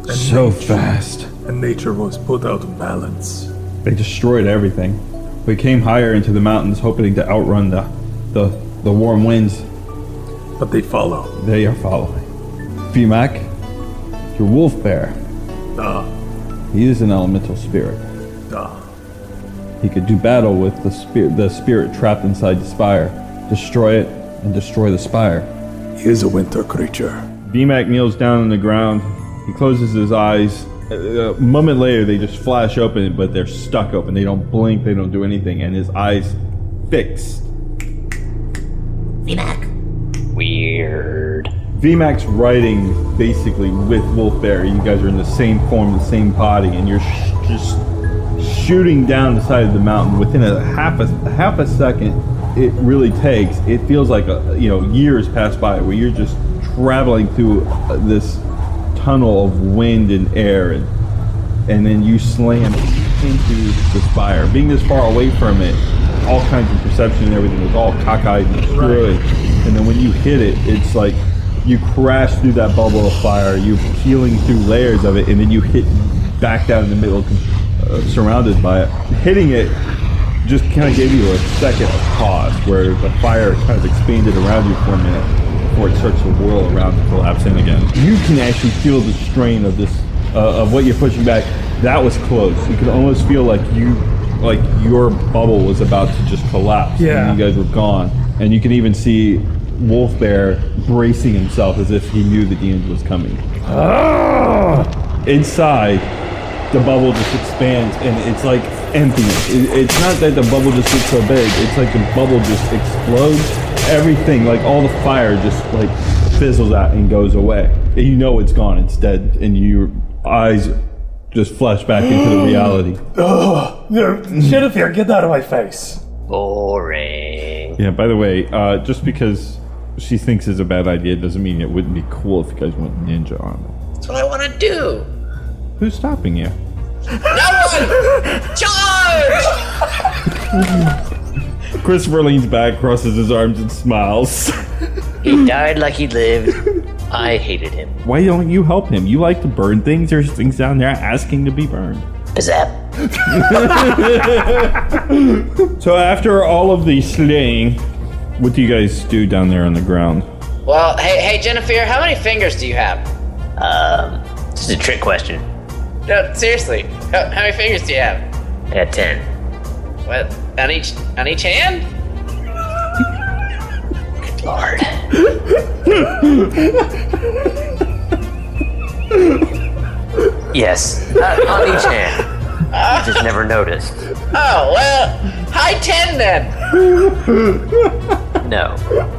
Fast. And nature was put out of balance. They destroyed everything. We came higher into the mountains, hoping to outrun the warm winds. But they follow. They are following. VMAC, your wolf bear. He is an elemental spirit. He could do battle with the spirit trapped inside the spire. Destroy it and destroy the spire. He is a winter creature. VMAC kneels down on the ground. He closes his eyes. A moment later, they just flash open, but they're stuck open. They don't blink. They don't do anything. And his eyes fix. VMAC. Weird. VMAC's riding basically with Wolf Bear. You guys are in the same form, the same body, and you're just shooting down the side of the mountain. Within a half a second, it really takes. It feels like years pass by where you're just traveling through this tunnel of wind and air, and then you slam into the spire. Being this far away from it, all kinds of perception and everything was all cockeyed and destroyed. And then when you hit it, it's like you crash through that bubble of fire. You're peeling through layers of it, and then you hit back down in the middle, surrounded by it. Hitting it, just kind of gave you a second of pause where the fire kind of expanded around you for a minute before it starts to whirl around and collapse in again. You can actually feel the strain of this, of what you're pushing back. That was close. You can almost feel like your bubble was about to just collapse. Yeah. And you guys were gone. And you can even see Wolf Bear bracing himself as if he knew the end was coming. Inside, the bubble just expands and it's like emptiness. It's not that the bubble just gets so big, it's like the bubble just explodes. Everything, like all the fire just like fizzles out and goes away. And you know it's gone, it's dead, and your eyes just flash back into the reality. Jennifer, get out of my face. Boring. Yeah, by the way, just because she thinks it's a bad idea doesn't mean it wouldn't be cool if you guys went ninja on it. That's what I want to do. Who's stopping you? No one! Charge! Christopher leans back, crosses his arms, and smiles. He died like he lived. I hated him. Why don't you help him? You like to burn things. There's things down there asking to be burned. Pizzap. So after all of the slaying, what do you guys do down there on the ground? Well, hey, Jennifer, how many fingers do you have? This is a trick question. No, seriously, how many fingers do you have? I got 10. What? On each hand? Good Lord. Yes, on each hand. I just never noticed. Oh, well, high 10 then. No.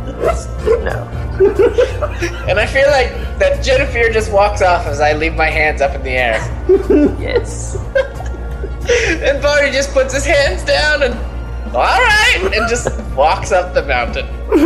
And I feel like that Jennifer just walks off as I leave my hands up in the air. Yes. And Barty just puts his hands down and, all right, and just walks up the mountain.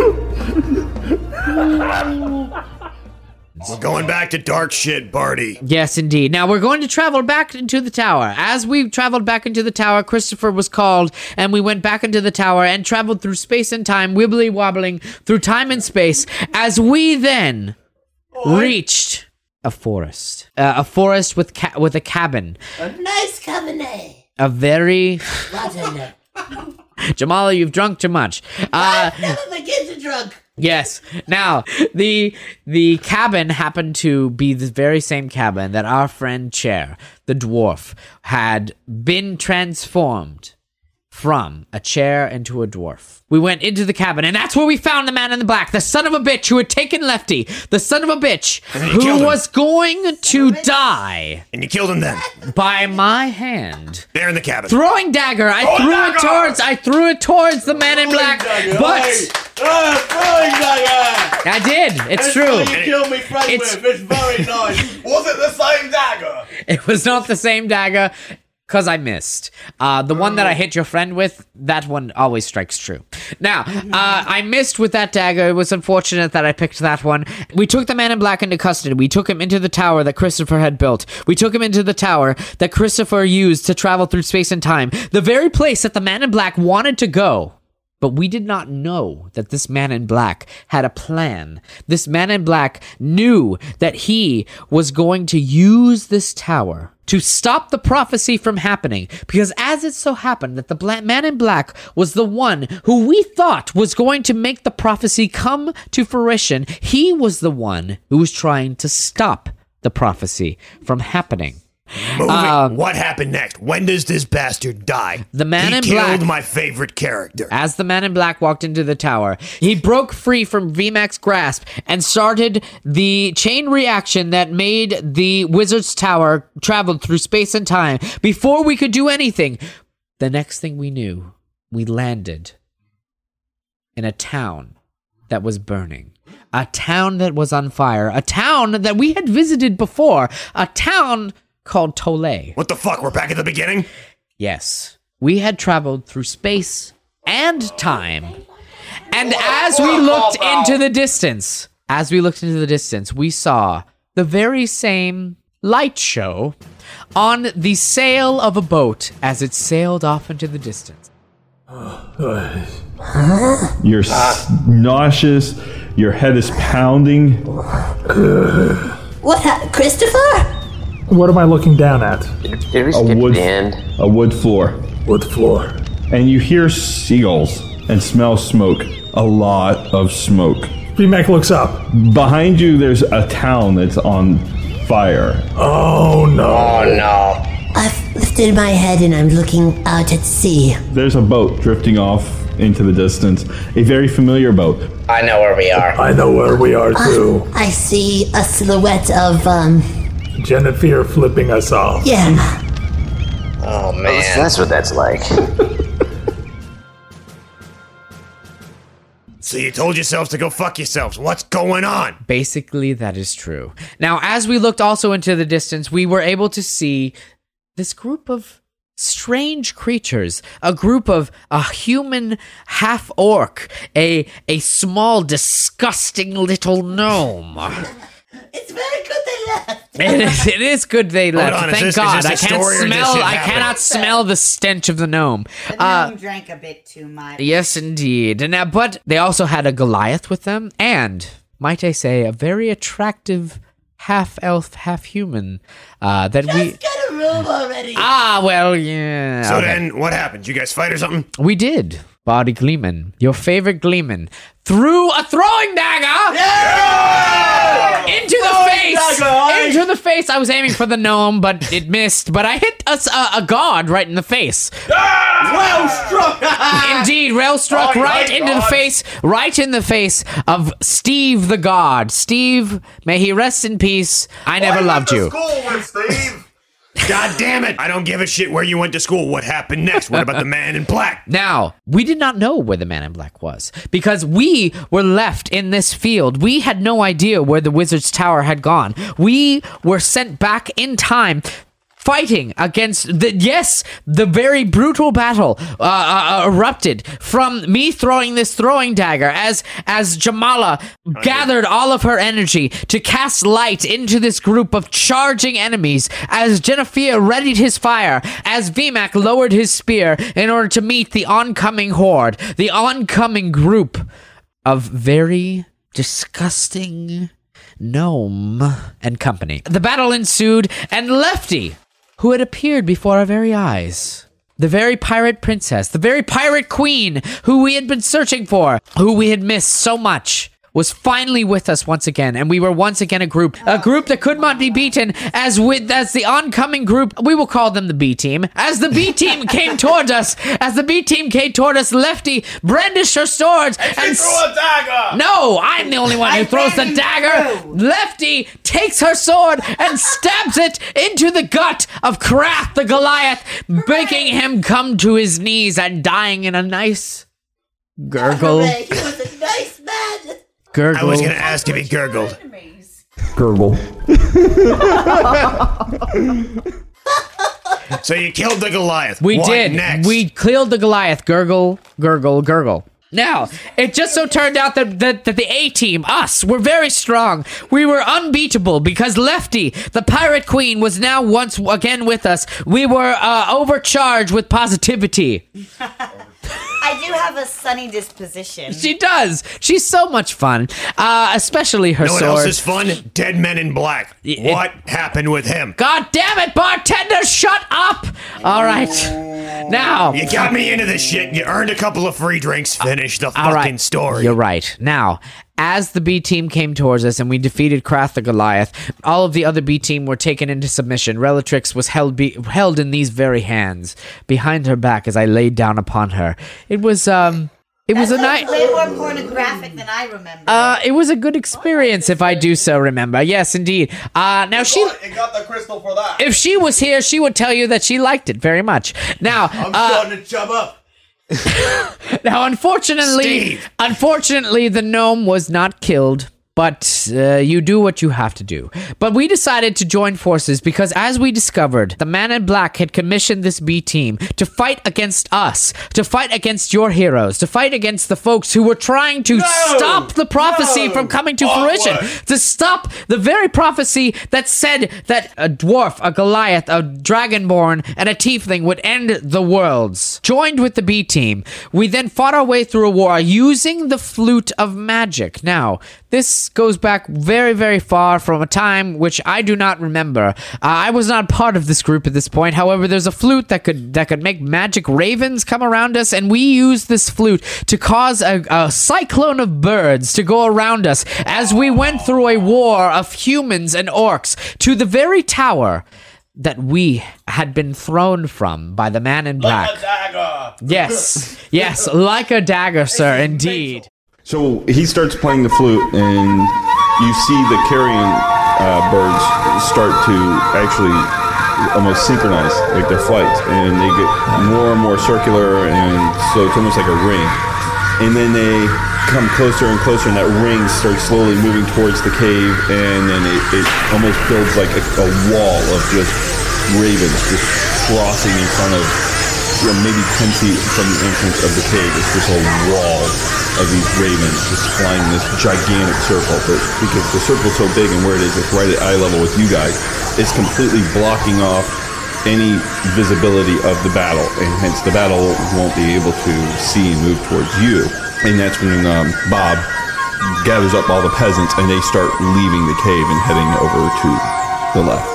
We're going back to dark shit, Barty. Yes, indeed. Now, we're going to travel back into the tower. As we traveled back into the tower, Christopher was called, and we went back into the tower and traveled through space and time, wibbly-wobbling through time and space, as we then reached a forest. A forest with a cabin. A nice cabinet. A very... Rotten. Jamala, you've drunk too much. Never forget to drunk. Yes. Now, the cabin happened to be the very same cabin that our friend Chair, the dwarf, had been transformed from a chair into a dwarf. We went into the cabin, and that's where we found the man in the black, the son of a bitch who had taken Lefty, the son of a bitch who was going to die. And you killed him then? By my hand. There in the cabin. Throwing dagger. I threw it towards the man in black, but... throwing dagger! I did. It's true. You killed me friend with. It's very nice. Was it the same dagger? It was not the same dagger, because I missed. The one that I hit your friend with, that one always strikes true. Now, I missed with that dagger. It was unfortunate that I picked that one. We took the man in black into custody. We took him into the tower that Christopher had built. We took him into the tower that Christopher used to travel through space and time. The very place that the man in black wanted to go. But we did not know that this man in black had a plan. This man in black knew that he was going to use this tower to stop the prophecy from happening. Because as it so happened that the man in black was the one who we thought was going to make the prophecy come to fruition, he was the one who was trying to stop the prophecy from happening. What happened next? When does this bastard die? The man in He black killed my favorite character. As the man in black walked into the tower, he broke free from VMAX's grasp and started the chain reaction that made the wizard's tower travel through space and time. Before we could do anything, the next thing we knew, we landed in a town that was burning. A town that was on fire. A town that we had visited before. A town called Tole. What the fuck? We're back at the beginning? Yes. We had traveled through space and time. And as we looked into the distance, we saw the very same light show on the sail of a boat as it sailed off into the distance. You're nauseous. Your head is pounding. What happened, Christopher? What am I looking down at? Did we skip the end? A wood floor. Wood floor. and you hear seagulls and smell smoke. A lot of smoke. VMAC looks up. Behind you, there's a town that's on fire. Oh no. Oh no. I've lifted my head and I'm looking out at sea. There's a boat drifting off into the distance. A very familiar boat. I know where we are. I know where we are too. I see a silhouette of, Jennifer flipping us off. Yeah. Oh man. That's what that's like. So you told yourselves to go fuck yourselves. What's going on? Basically, that is true. Now, as we looked also into the distance, we were able to see this group of strange creatures, a group of a human half-orc, a small, disgusting little gnome. It's very good they left. It is good they left. on, Thank is God. this I a story or just shit I happened? cannot smell the stench of the gnome. The gnome drank a bit too much. Yes, indeed. But they also had a Goliath with them, and, might I say, a very attractive half-elf, half-human that we... Just get a room already. Well, yeah. So okay. then, what happened? You guys fight or something? We did. Body Gleeman, your favorite Gleeman, threw a throwing dagger into the face. Into the face. I was aiming for the gnome, but it missed. But I hit a god right in the face. Well struck. Indeed, rail struck right into the face, right in the face of Steve the God. Steve, may he rest in peace. I never loved you. School with Steve. God damn it! I don't give a shit where you went to school. What happened next? What about the man in black? Now, we did not know where the man in black was because we were left in this field. We had no idea where the wizard's tower had gone. We were sent back in time, fighting against the very brutal battle erupted from me throwing this throwing dagger as Jamala gathered all of her energy to cast light into this group of charging enemies, as Jennifer readied his fire, as VMAC lowered his spear in order to meet the oncoming horde, the oncoming group of very disgusting gnome and company. The battle ensued, and Lefty, who had appeared before our very eyes, the very pirate princess, the very pirate queen who we had been searching for, who we had missed so much, was finally with us once again, and we were once again a group that could not be beaten, as the oncoming group, we will call them the B team, as the B team came toward us, Lefty brandished her swords and threw a dagger. No, I'm the only one who throws the dagger. Lefty takes her sword and stabs it into the gut of Krath the Goliath, making him come to his knees and dying in a nice gurgle. He was a nice man. Gurgle. I was gonna ask if he gurgled. Gurgle. So you killed the Goliath. We What did. next? We killed the Goliath. Gurgle, gurgle, gurgle. Now, it just so turned out that the A-team, us, were very strong. We were unbeatable because Lefty, the pirate queen, was now once again with us. We were overcharged with positivity. I do have a sunny disposition. She does. She's so much fun, especially her know sword. what else is fun? Dead Men in Black. What happened with him? God damn it, bartender, shut up! All right. Now. You got me into this shit. You earned a couple of free drinks. Finish the fucking story. You're right. Now, as the B team came towards us and we defeated Krath the Goliath, all of the other B team were taken into submission. Relatrix was held in these very hands behind her back as I laid down upon her. It was a night. Way more pornographic than I remember. It was a good experience, if I do so remember. Yes, indeed. Now You got the crystal for that. if she was here, she would tell you that she liked it very much. Now, I'm starting to chub up. Now, unfortunately, the gnome was not killed, but you do what you have to do. But we decided to join forces because, as we discovered, the Man in Black had commissioned this B team to fight against us, to fight against your heroes, to fight against the folks who were trying to stop the prophecy from coming to fruition, to stop the very prophecy that said that a dwarf, a Goliath, a dragonborn, and a tiefling would end the worlds. Joined with the B team, we then fought our way through a war using the flute of magic. Now, this this goes back very, very far from a time which I do not remember. I was not part of this group at this point. However, there's a flute that could make magic ravens come around us, and we used this flute to cause a cyclone of birds to go around us as we went through a war of humans and orcs to the very tower that we had been thrown from by the man in black. Like a dagger. Yes, like a dagger, sir, indeed. So he starts playing the flute, and you see the carrion birds start to actually almost synchronize, like their flights, and they get more and more circular, and so it's almost like a ring. And then they come closer and closer, and that ring starts slowly moving towards the cave, and then it almost builds like a wall of just ravens just crossing in front of, maybe 10 feet from the entrance of the cave. It's just a wall of these ravens just flying in this gigantic circle. But because the circle's so big and where it is, it's right at eye level with you guys, it's completely blocking off any visibility of the battle, and hence the battle won't be able to see and move towards you. And that's when Bob gathers up all the peasants, and they start leaving the cave and heading over to the left.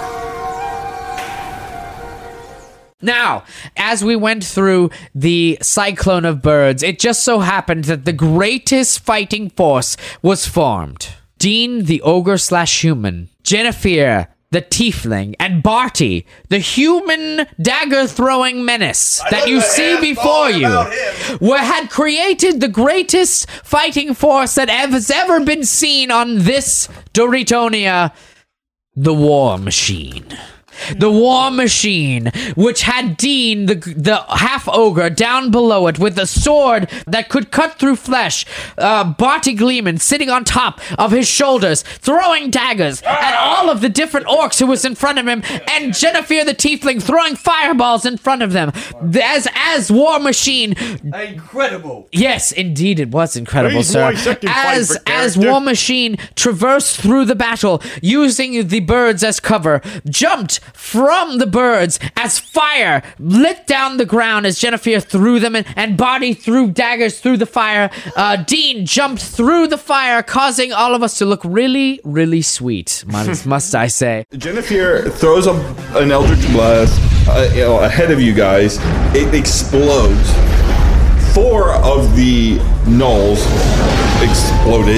Now, as we went through the cyclone of birds, it just so happened that the greatest fighting force was formed. Dean, the ogre/human, Jennifer, the tiefling, and Barty, the human dagger-throwing menace that you see before you, had created the greatest fighting force that has ever been seen on this Doritonia, the War Machine. The War Machine, which had Dean, the half-ogre, down below it with a sword that could cut through flesh. Barty Gleeman sitting on top of his shoulders, throwing daggers at all of the different orcs who was in front of him, and Jennifer the Tiefling throwing fireballs in front of them. As War Machine... Incredible. Yes, indeed it was incredible, sir. As War Machine traversed through the battle, using the birds as cover, jumped from the birds as fire lit down the ground as Jennifer threw them and Barty threw daggers through the fire. Dean jumped through the fire, causing all of us to look really, really sweet, must I say. Jennifer throws an Eldritch Blast ahead of you guys. It explodes. 4 of the gnolls exploded.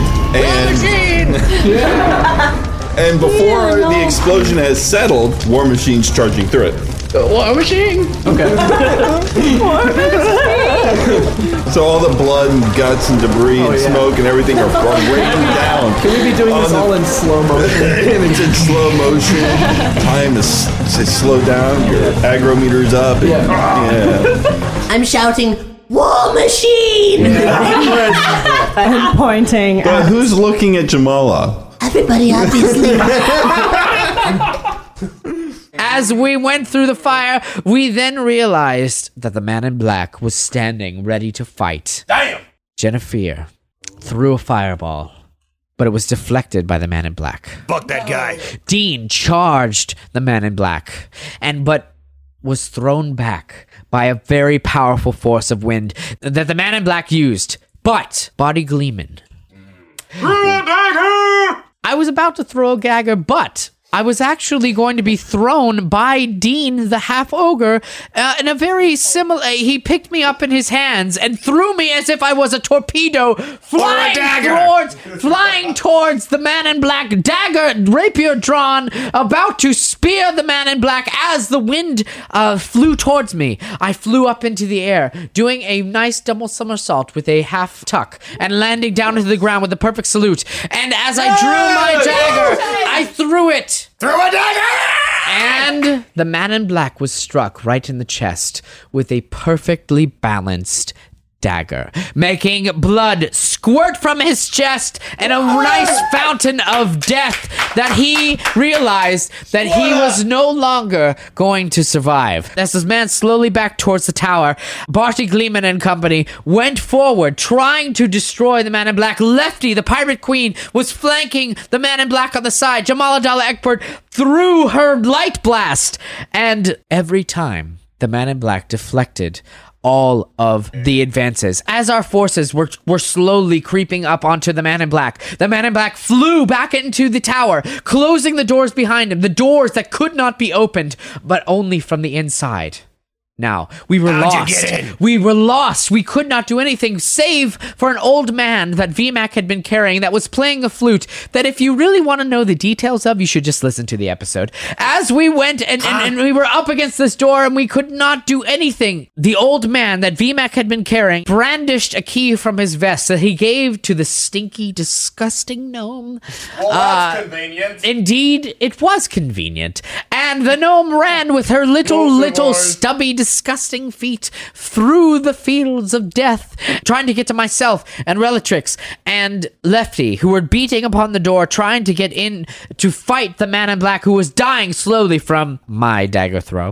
And before the explosion has settled, War Machine's charging through it. War Machine! Okay. War Machine! So all the blood and guts and debris and smoke and everything are raining down. Can we be doing this all in slow motion? It's in slow motion. Time is slowed down. Your aggro meter's up. Yeah. I'm shouting, War Machine! I'm pointing But who's looking at Jamala? Everybody, obviously. As we went through the fire, we then realized that the man in black was standing ready to fight. Damn! Jennifer threw a fireball, but it was deflected by the man in black. Fuck that guy. Dean charged the man in black, but was thrown back by a very powerful force of wind that the man in black used. But Barty Gleeman... Throw a dagger! I was about to throw a dagger, but I was actually going to be thrown by Dean, the half-ogre, in a very similar... He picked me up in his hands and threw me as if I was a torpedo, flying towards the man in black, dagger, rapier drawn, about to spear the man in black as the wind flew towards me. I flew up into the air, doing a nice double somersault with a half tuck, and landing down into the ground with a perfect salute. And as I drew my dagger, I threw it. Throw a dagger! And the man in black was struck right in the chest with a perfectly balanced dagger, making blood squirt from his chest and a nice fountain of death that he realized that he was no longer going to survive. As this man slowly backed towards the tower, Barty Gleeman and company went forward, trying to destroy the man in black. Lefty, the pirate queen, was flanking the man in black on the side. Jamala Dalla Ekbert threw her light blast, and every time the man in black deflected all of the advances. As our forces were slowly creeping up onto the Man in Black flew back into the tower, closing the doors behind him, the doors that could not be opened, but only from the inside. Now, we were lost. We were lost. We could not do anything save for an old man that VMAC had been carrying that was playing a flute that if you really want to know the details of, you should just listen to the episode. As we went and we were up against this door and we could not do anything, the old man that VMAC had been carrying brandished a key from his vest that he gave to the stinky, disgusting gnome. Well, that's convenient. Indeed, it was convenient. And the gnome ran with her little stubby, disgusting feet through the fields of death, trying to get to myself and Relatrix and Lefty, who were beating upon the door, trying to get in to fight the Man in Black, who was dying slowly from my dagger throw.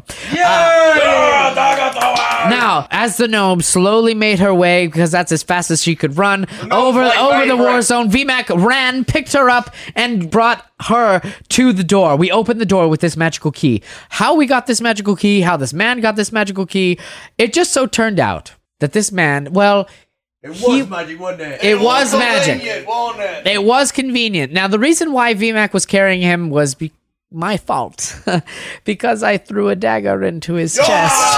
Now, as the gnome slowly made her way, because that's as fast as she could run, over the war zone, VMAC ran, picked her up, and brought her to the door. We opened the door with this magical key. How we got this magical key, how this man got this magical key, it just so turned out that this man, well... It was magic, wasn't it? It was magic. It was convenient. Now, the reason why VMAC was carrying him was my fault. Because I threw a dagger into his chest.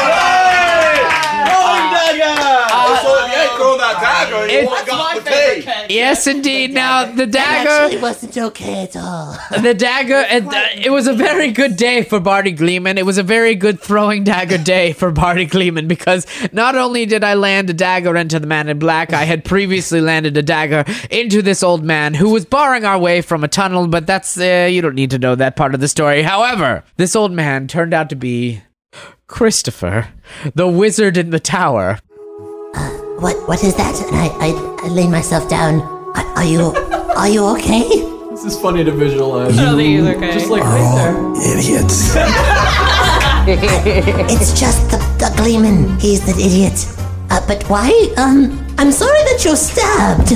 Yes, indeed. Now, the dagger... That actually wasn't okay at all. The dagger... it was a very good day for Barty Gleeman. It was a very good throwing dagger day for Barty Gleeman, because not only did I land a dagger into the Man in Black, I had previously landed a dagger into this old man who was barring our way from a tunnel, but that's... you don't need to know that part of the story. However, this old man turned out to be Christopher, the wizard in the tower. What is that? And I lay myself down. Are you okay? This is funny to visualize. I don't think he's okay. Just like right there. Idiots. It's just the Gleeman. He's the idiot. But why? I'm sorry that you're stabbed.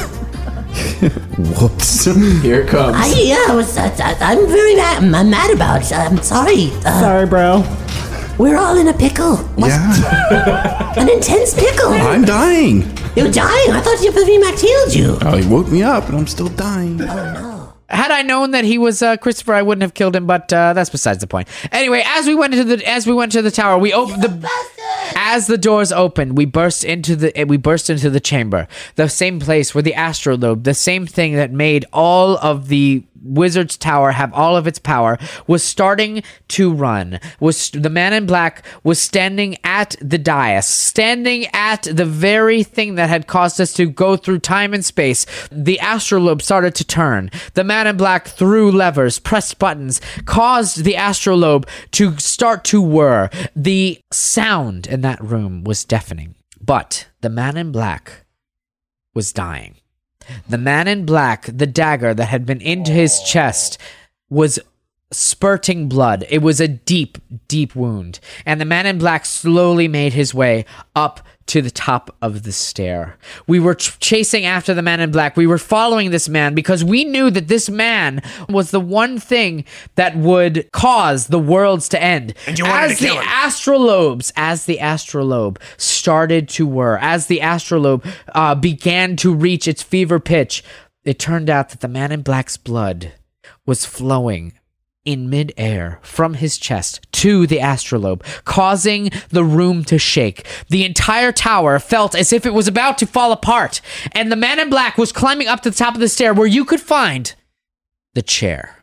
Whoops. Here it comes. I'm very mad. I'm mad about it. I'm sorry. Sorry, bro. We're all in a pickle. Yeah. An intense pickle. I'm dying. You're dying? I thought VMAC healed you. Oh, he woke me up, and I'm still dying. Oh, no. Had I known that he was Christopher, I wouldn't have killed him, but that's besides the point. Anyway, as we went to the tower, we opened the... As the doors opened, we burst into the chamber, the same place where the astrolabe, the same thing that made all of the Wizard's Tower have all of its power, was starting to run. The Man in Black was standing at the dais, standing at the very thing that had caused us to go through time and space. The astrolabe started to turn. The Man in Black threw levers, pressed buttons, caused the astrolabe to start to whir. The sound in that room was deafening, but the Man in Black was dying. The Man in Black, the dagger that had been into his chest, was spurting blood. It was a deep, deep wound. And the Man in Black slowly made his way up to the top of the stair. We were chasing after the Man in Black. We were following this man because we knew that this man was the one thing that would cause the worlds to end. And you wanted to kill him. As the astrolabe started to whir, as the astrolabe began to reach its fever pitch, it turned out that the Man in Black's blood was flowing in midair from his chest to the astrolabe, causing the room to shake. The entire tower felt as if it was about to fall apart, and the Man in Black was climbing up to the top of the stair where you could find the chair.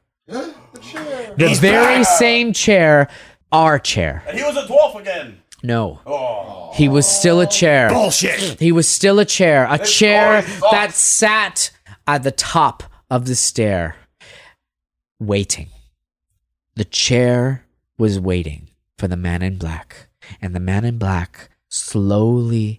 The very same chair, our chair. And he was a dwarf again. No. He was still a chair. Bullshit. He was still a chair. A chair that sat at the top of the stair, waiting. The chair was waiting for the Man in Black, and the Man in Black slowly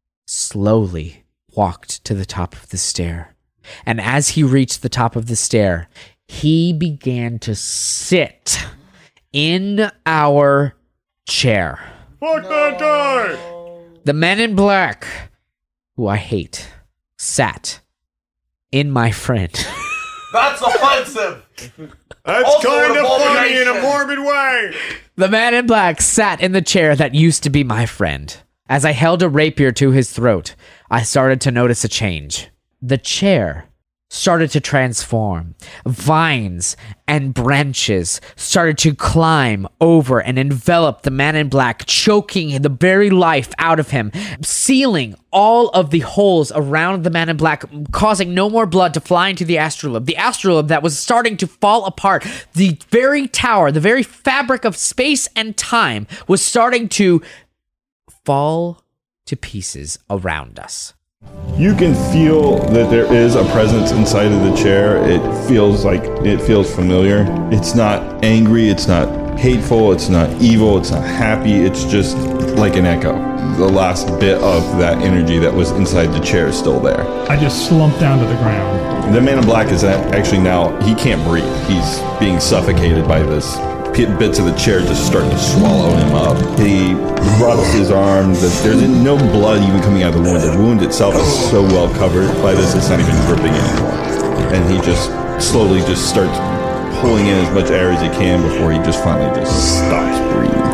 walked to the top of the stair. And as he reached the top of the stair, he began to sit in our chair. Fuck that guy! The Man in Black, who I hate, sat in my friend. That's offensive! That's Also kind an of funny in a abomination. morbid way. The man in black sat in the chair that used to be my friend. As I held a rapier to his throat, I started to notice a change. The chair started to transform. Vines and branches started to climb over and envelop the man in black, choking the very life out of him, sealing all of the holes around the man in black, causing no more blood to fly into the astrolabe. The astrolabe that was starting to fall apart. The very tower, the very fabric of space and time was starting to fall to pieces around us. You can feel that there is a presence inside of the chair. It feels familiar. It's not angry, it's not hateful, it's not evil, it's not happy. It's just like an echo. The last bit of that energy that was inside the chair is still there. I just slumped down to the ground. The man in black is actually now, he can't breathe. He's being suffocated by this. Bits of the chair just start to swallow him up. He brought up his arm. There's no blood even coming out of the wound. The wound itself is so well covered by this, it's not even dripping anymore. And he just slowly just starts pulling in as much air as he can before he just finally just stops breathing.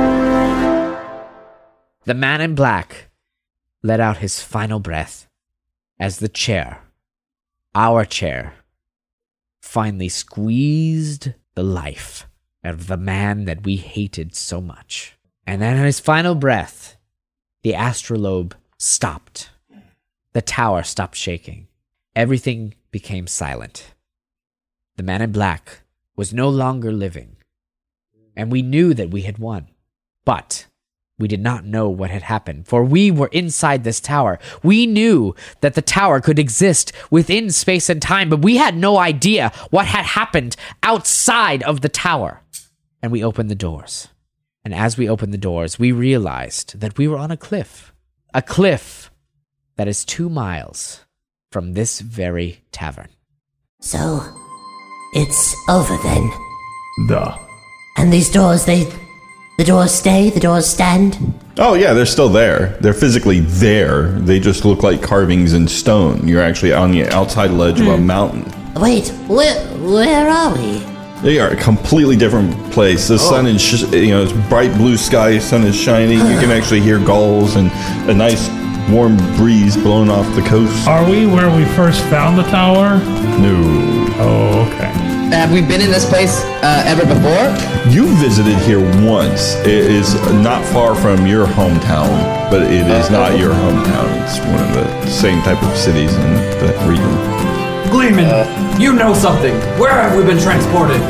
The man in black let out his final breath as the chair, our chair, finally squeezed the life of the man that we hated so much. And then on his final breath, the astrolabe stopped. The tower stopped shaking. Everything became silent. The man in black was no longer living. And we knew that we had won. But we did not know what had happened, for we were inside this tower. We knew that the tower could exist within space and time, but we had no idea what had happened outside of the tower. And we opened the doors. And as we opened the doors, we realized that we were on a cliff. A cliff that is 2 miles from this very tavern. So, it's over then. Duh. And these doors, the doors stay? The doors stand? Oh yeah, they're still there. They're physically there. They just look like carvings in stone. You're actually on the outside ledge of a mountain. Wait, where are we? They are a completely different place. The sun is, it's bright blue sky. Sun is shining. You can actually hear gulls and a nice warm breeze blowing off the coast. Are we where we first found the tower? No. Oh, okay. Have we been in this place ever before? You visited here once. It is not far from your hometown, but it is not your hometown. It's one of the same type of cities in the region. Gleeman, you know something. Where have we been transported?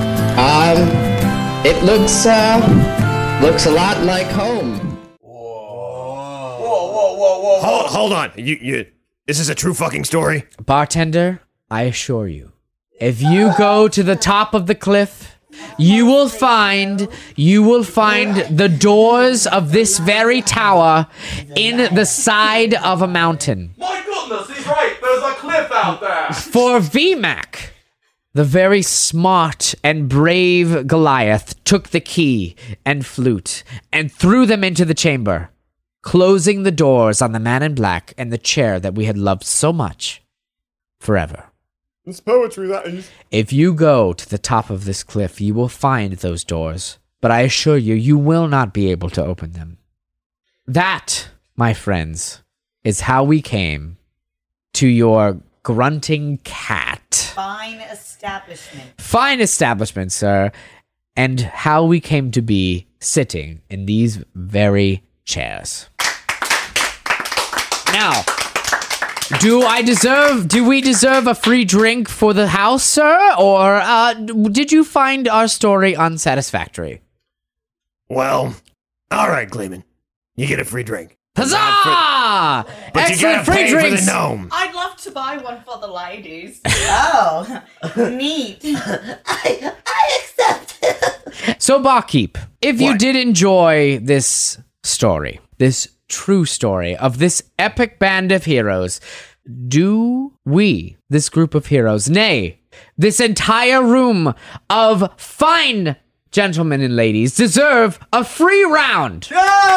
It looks a lot like home. Whoa. Hold on. You this is a true fucking story? Bartender, I assure you, if you go to the top of the cliff, you will find the doors of this very tower in the side of a mountain. My goodness, he's right. There's a cliff out there. For VMAC, the very smart and brave Goliath took the key and flute and threw them into the chamber, closing the doors on the man in black and the chair that we had loved so much forever. It's poetry, that is. If you go to the top of this cliff, you will find those doors, but I assure you, you will not be able to open them. That, my friends, is how we came to your grunting cat. Fine establishment. Fine establishment, sir. And how we came to be sitting in these very chairs. Now, do we deserve a free drink for the house, sir? Or did you find our story unsatisfactory? Well, all right, Gleeman. You get a free drink. Huzzah! But you gotta free pay drinks. for the gnome. I'd love to buy one for the ladies. Oh, neat. I accept. So, Barkeep, if you did enjoy this story, this true story of this epic band of heroes, do we, this group of heroes, nay, this entire room of fine gentlemen and ladies, deserve a free round?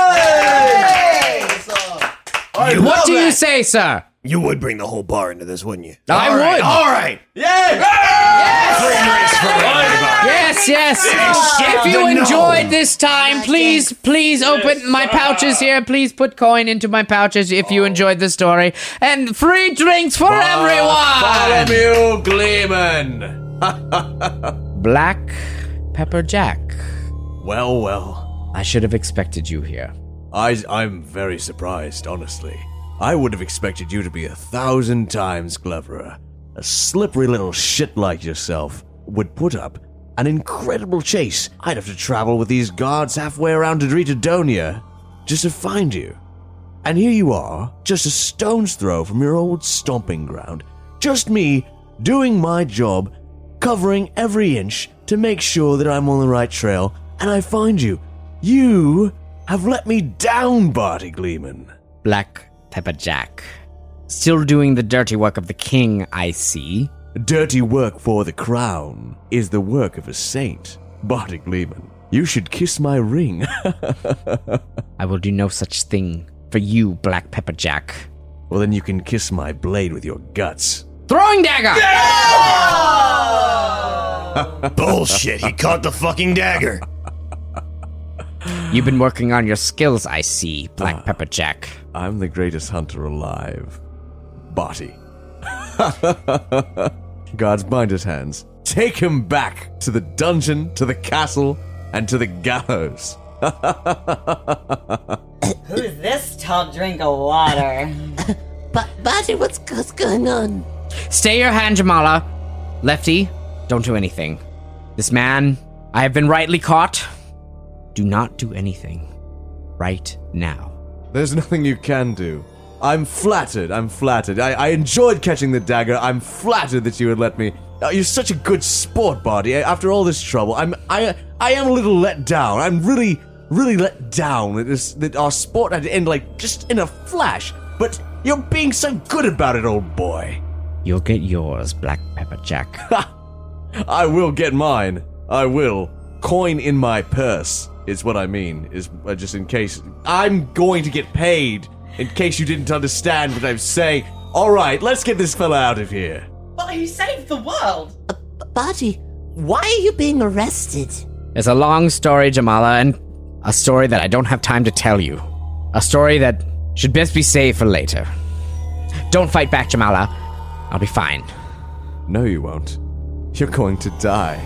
What do you say, sir? You would bring the whole bar into this, wouldn't you? I would. All right. Yes! Yes. If you enjoyed this time, please open my pouches here. Please put coin into my pouches if you enjoyed the story. And free drinks for everyone! Bartholomew Gleeman! Black Pepper Jack. Well. I should have expected you here. I'm very surprised, honestly. I would have expected you to be 1,000 times cleverer. A slippery little shit like yourself would put up an incredible chase. I'd have to travel with these guards halfway around Adritodonia just to find you. And here you are, just a stone's throw from your old stomping ground. Just me doing my job, covering every inch to make sure that I'm on the right trail, and I find you. You have let me down, Barty Gleeman. Black Pepper Jack. Still doing the dirty work of the king, I see. Dirty work for the crown is the work of a saint, Barty Gleeman. You should kiss my ring. I will do no such thing for you, Black Pepper Jack. Well, then you can kiss my blade with your guts. Throwing dagger! Bullshit, he caught the fucking dagger. You've been working on your skills, I see, Black Pepper Jack. I'm the greatest hunter alive. Barty. Guards, bind his hands. Take him back to the dungeon, to the castle, and to the gallows. Who's this tall drink of water? Barty, what's going on? Stay your hand, Jamala. Lefty, don't do anything. This man, I have been rightly caught. Do not do anything. Right now. There's nothing you can do. I'm flattered. I enjoyed catching the dagger. I'm flattered that you would let me. You're such a good sport, Barty. After all this trouble, I am a little let down. I'm really let down that our sport had to end like just in a flash. But you're being so good about it, old boy. You'll get yours, Black Pepper Jack. I will get mine. I will. Coin in my purse is what I mean. Is just in case. I'm going to get paid. In case you didn't understand what I'm saying. Alright, let's get this fella out of here. But he saved the world. Barty, why are you being arrested? It's a long story, Jamala, and a story that I don't have time to tell you. A story that should best be saved for later. Don't fight back, Jamala. I'll be fine. No, you won't. You're going to die.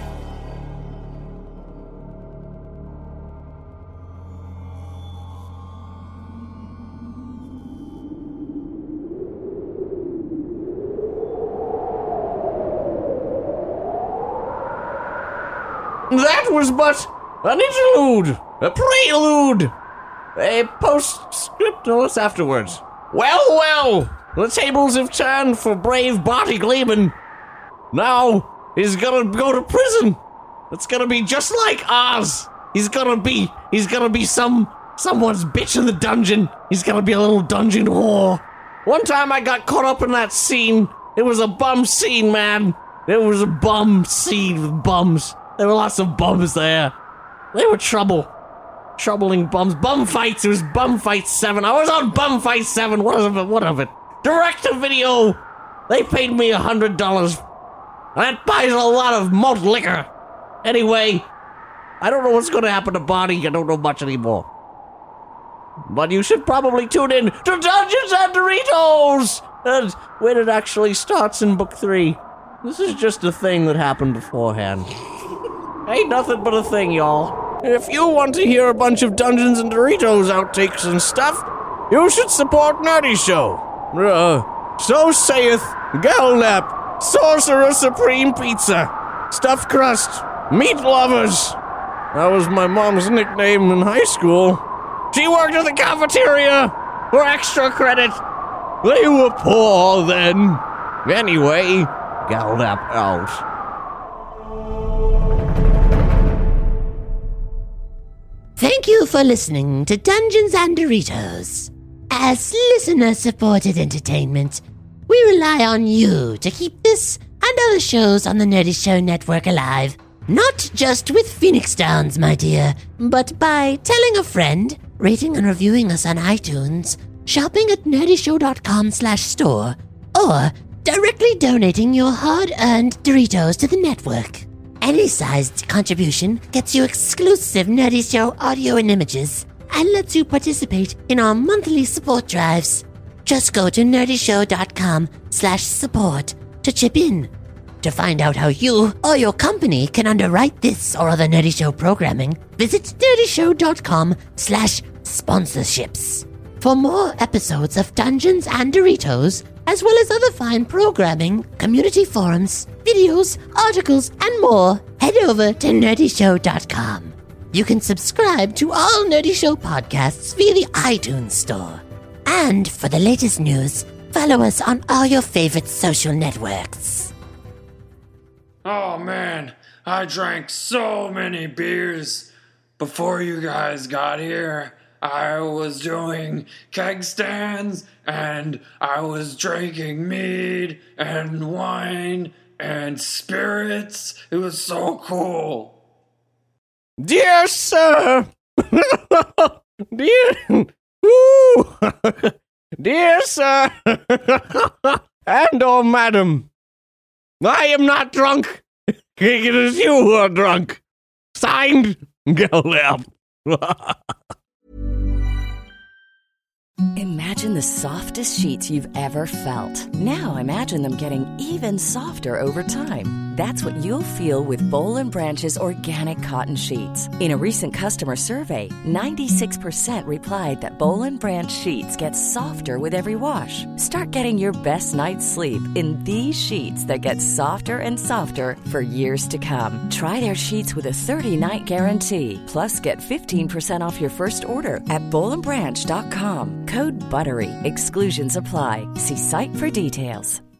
That was but an interlude, a prelude, a postscript to us afterwards. Well, the tables have turned for brave Barty Gleeman. Now he's gonna go to prison. It's gonna be just like ours. He's gonna be someone's bitch in the dungeon. He's gonna be a little dungeon whore. One time I got caught up in that scene. It was a bum scene, man. It was a bum scene with bums. There were lots of bums there. They were troubling bums. Bum fights. It was Bum Fight 7. I was on Bum Fight 7. What of it? Direct to video. They paid me $100. That buys a lot of malt liquor. Anyway, I don't know what's going to happen to Barty. I don't know much anymore. But you should probably tune in to Dungeons and Doritos. And when it actually starts in book 3. This is just a thing that happened beforehand. Ain't nothing but a thing, y'all. If you want to hear a bunch of Dungeons and Doritos outtakes and stuff, you should support Nerdy Show. So saith Galnap, Sorcerer Supreme Pizza, Stuffed Crust, Meat Lovers. That was my mom's nickname in high school. She worked at the cafeteria for extra credit. They were poor then. Anyway, Galnap out. Thank you for listening to Dungeons and Doritos. As listener-supported entertainment, we rely on you to keep this and other shows on the Nerdy Show Network alive. Not just with Phoenix Downs, my dear, but by telling a friend, rating and reviewing us on iTunes, shopping at nerdyshow.com/store, or directly donating your hard-earned Doritos to the network. Any sized contribution gets you exclusive Nerdy Show audio and images and lets you participate in our monthly support drives. Just go to nerdyshow.com/support to chip in. To find out how you or your company can underwrite this or other Nerdy Show programming, visit nerdyshow.com/sponsorships. For more episodes of Dungeons and Doritos, as well as other fine programming, community forums, videos, articles, and more, head over to nerdyshow.com. You can subscribe to all Nerdy Show podcasts via the iTunes Store. And for the latest news, follow us on all your favorite social networks. Oh man, I drank so many beers. Before you guys got here, I was doing keg stands, and I was drinking mead and wine and spirits. It was so cool. Dear sir, dear sir, and madam, I am not drunk. It is you who are drunk. Signed, Gelap. Imagine the softest sheets you've ever felt. Now imagine them getting even softer over time. That's what you'll feel with Boll & Branch's organic cotton sheets. In a recent customer survey, 96% replied that Boll & Branch sheets get softer with every wash. Start getting your best night's sleep in these sheets that get softer and softer for years to come. Try their sheets with a 30-night guarantee. Plus, get 15% off your first order at bollandbranch.com. Code BUTTERY. Exclusions apply. See site for details.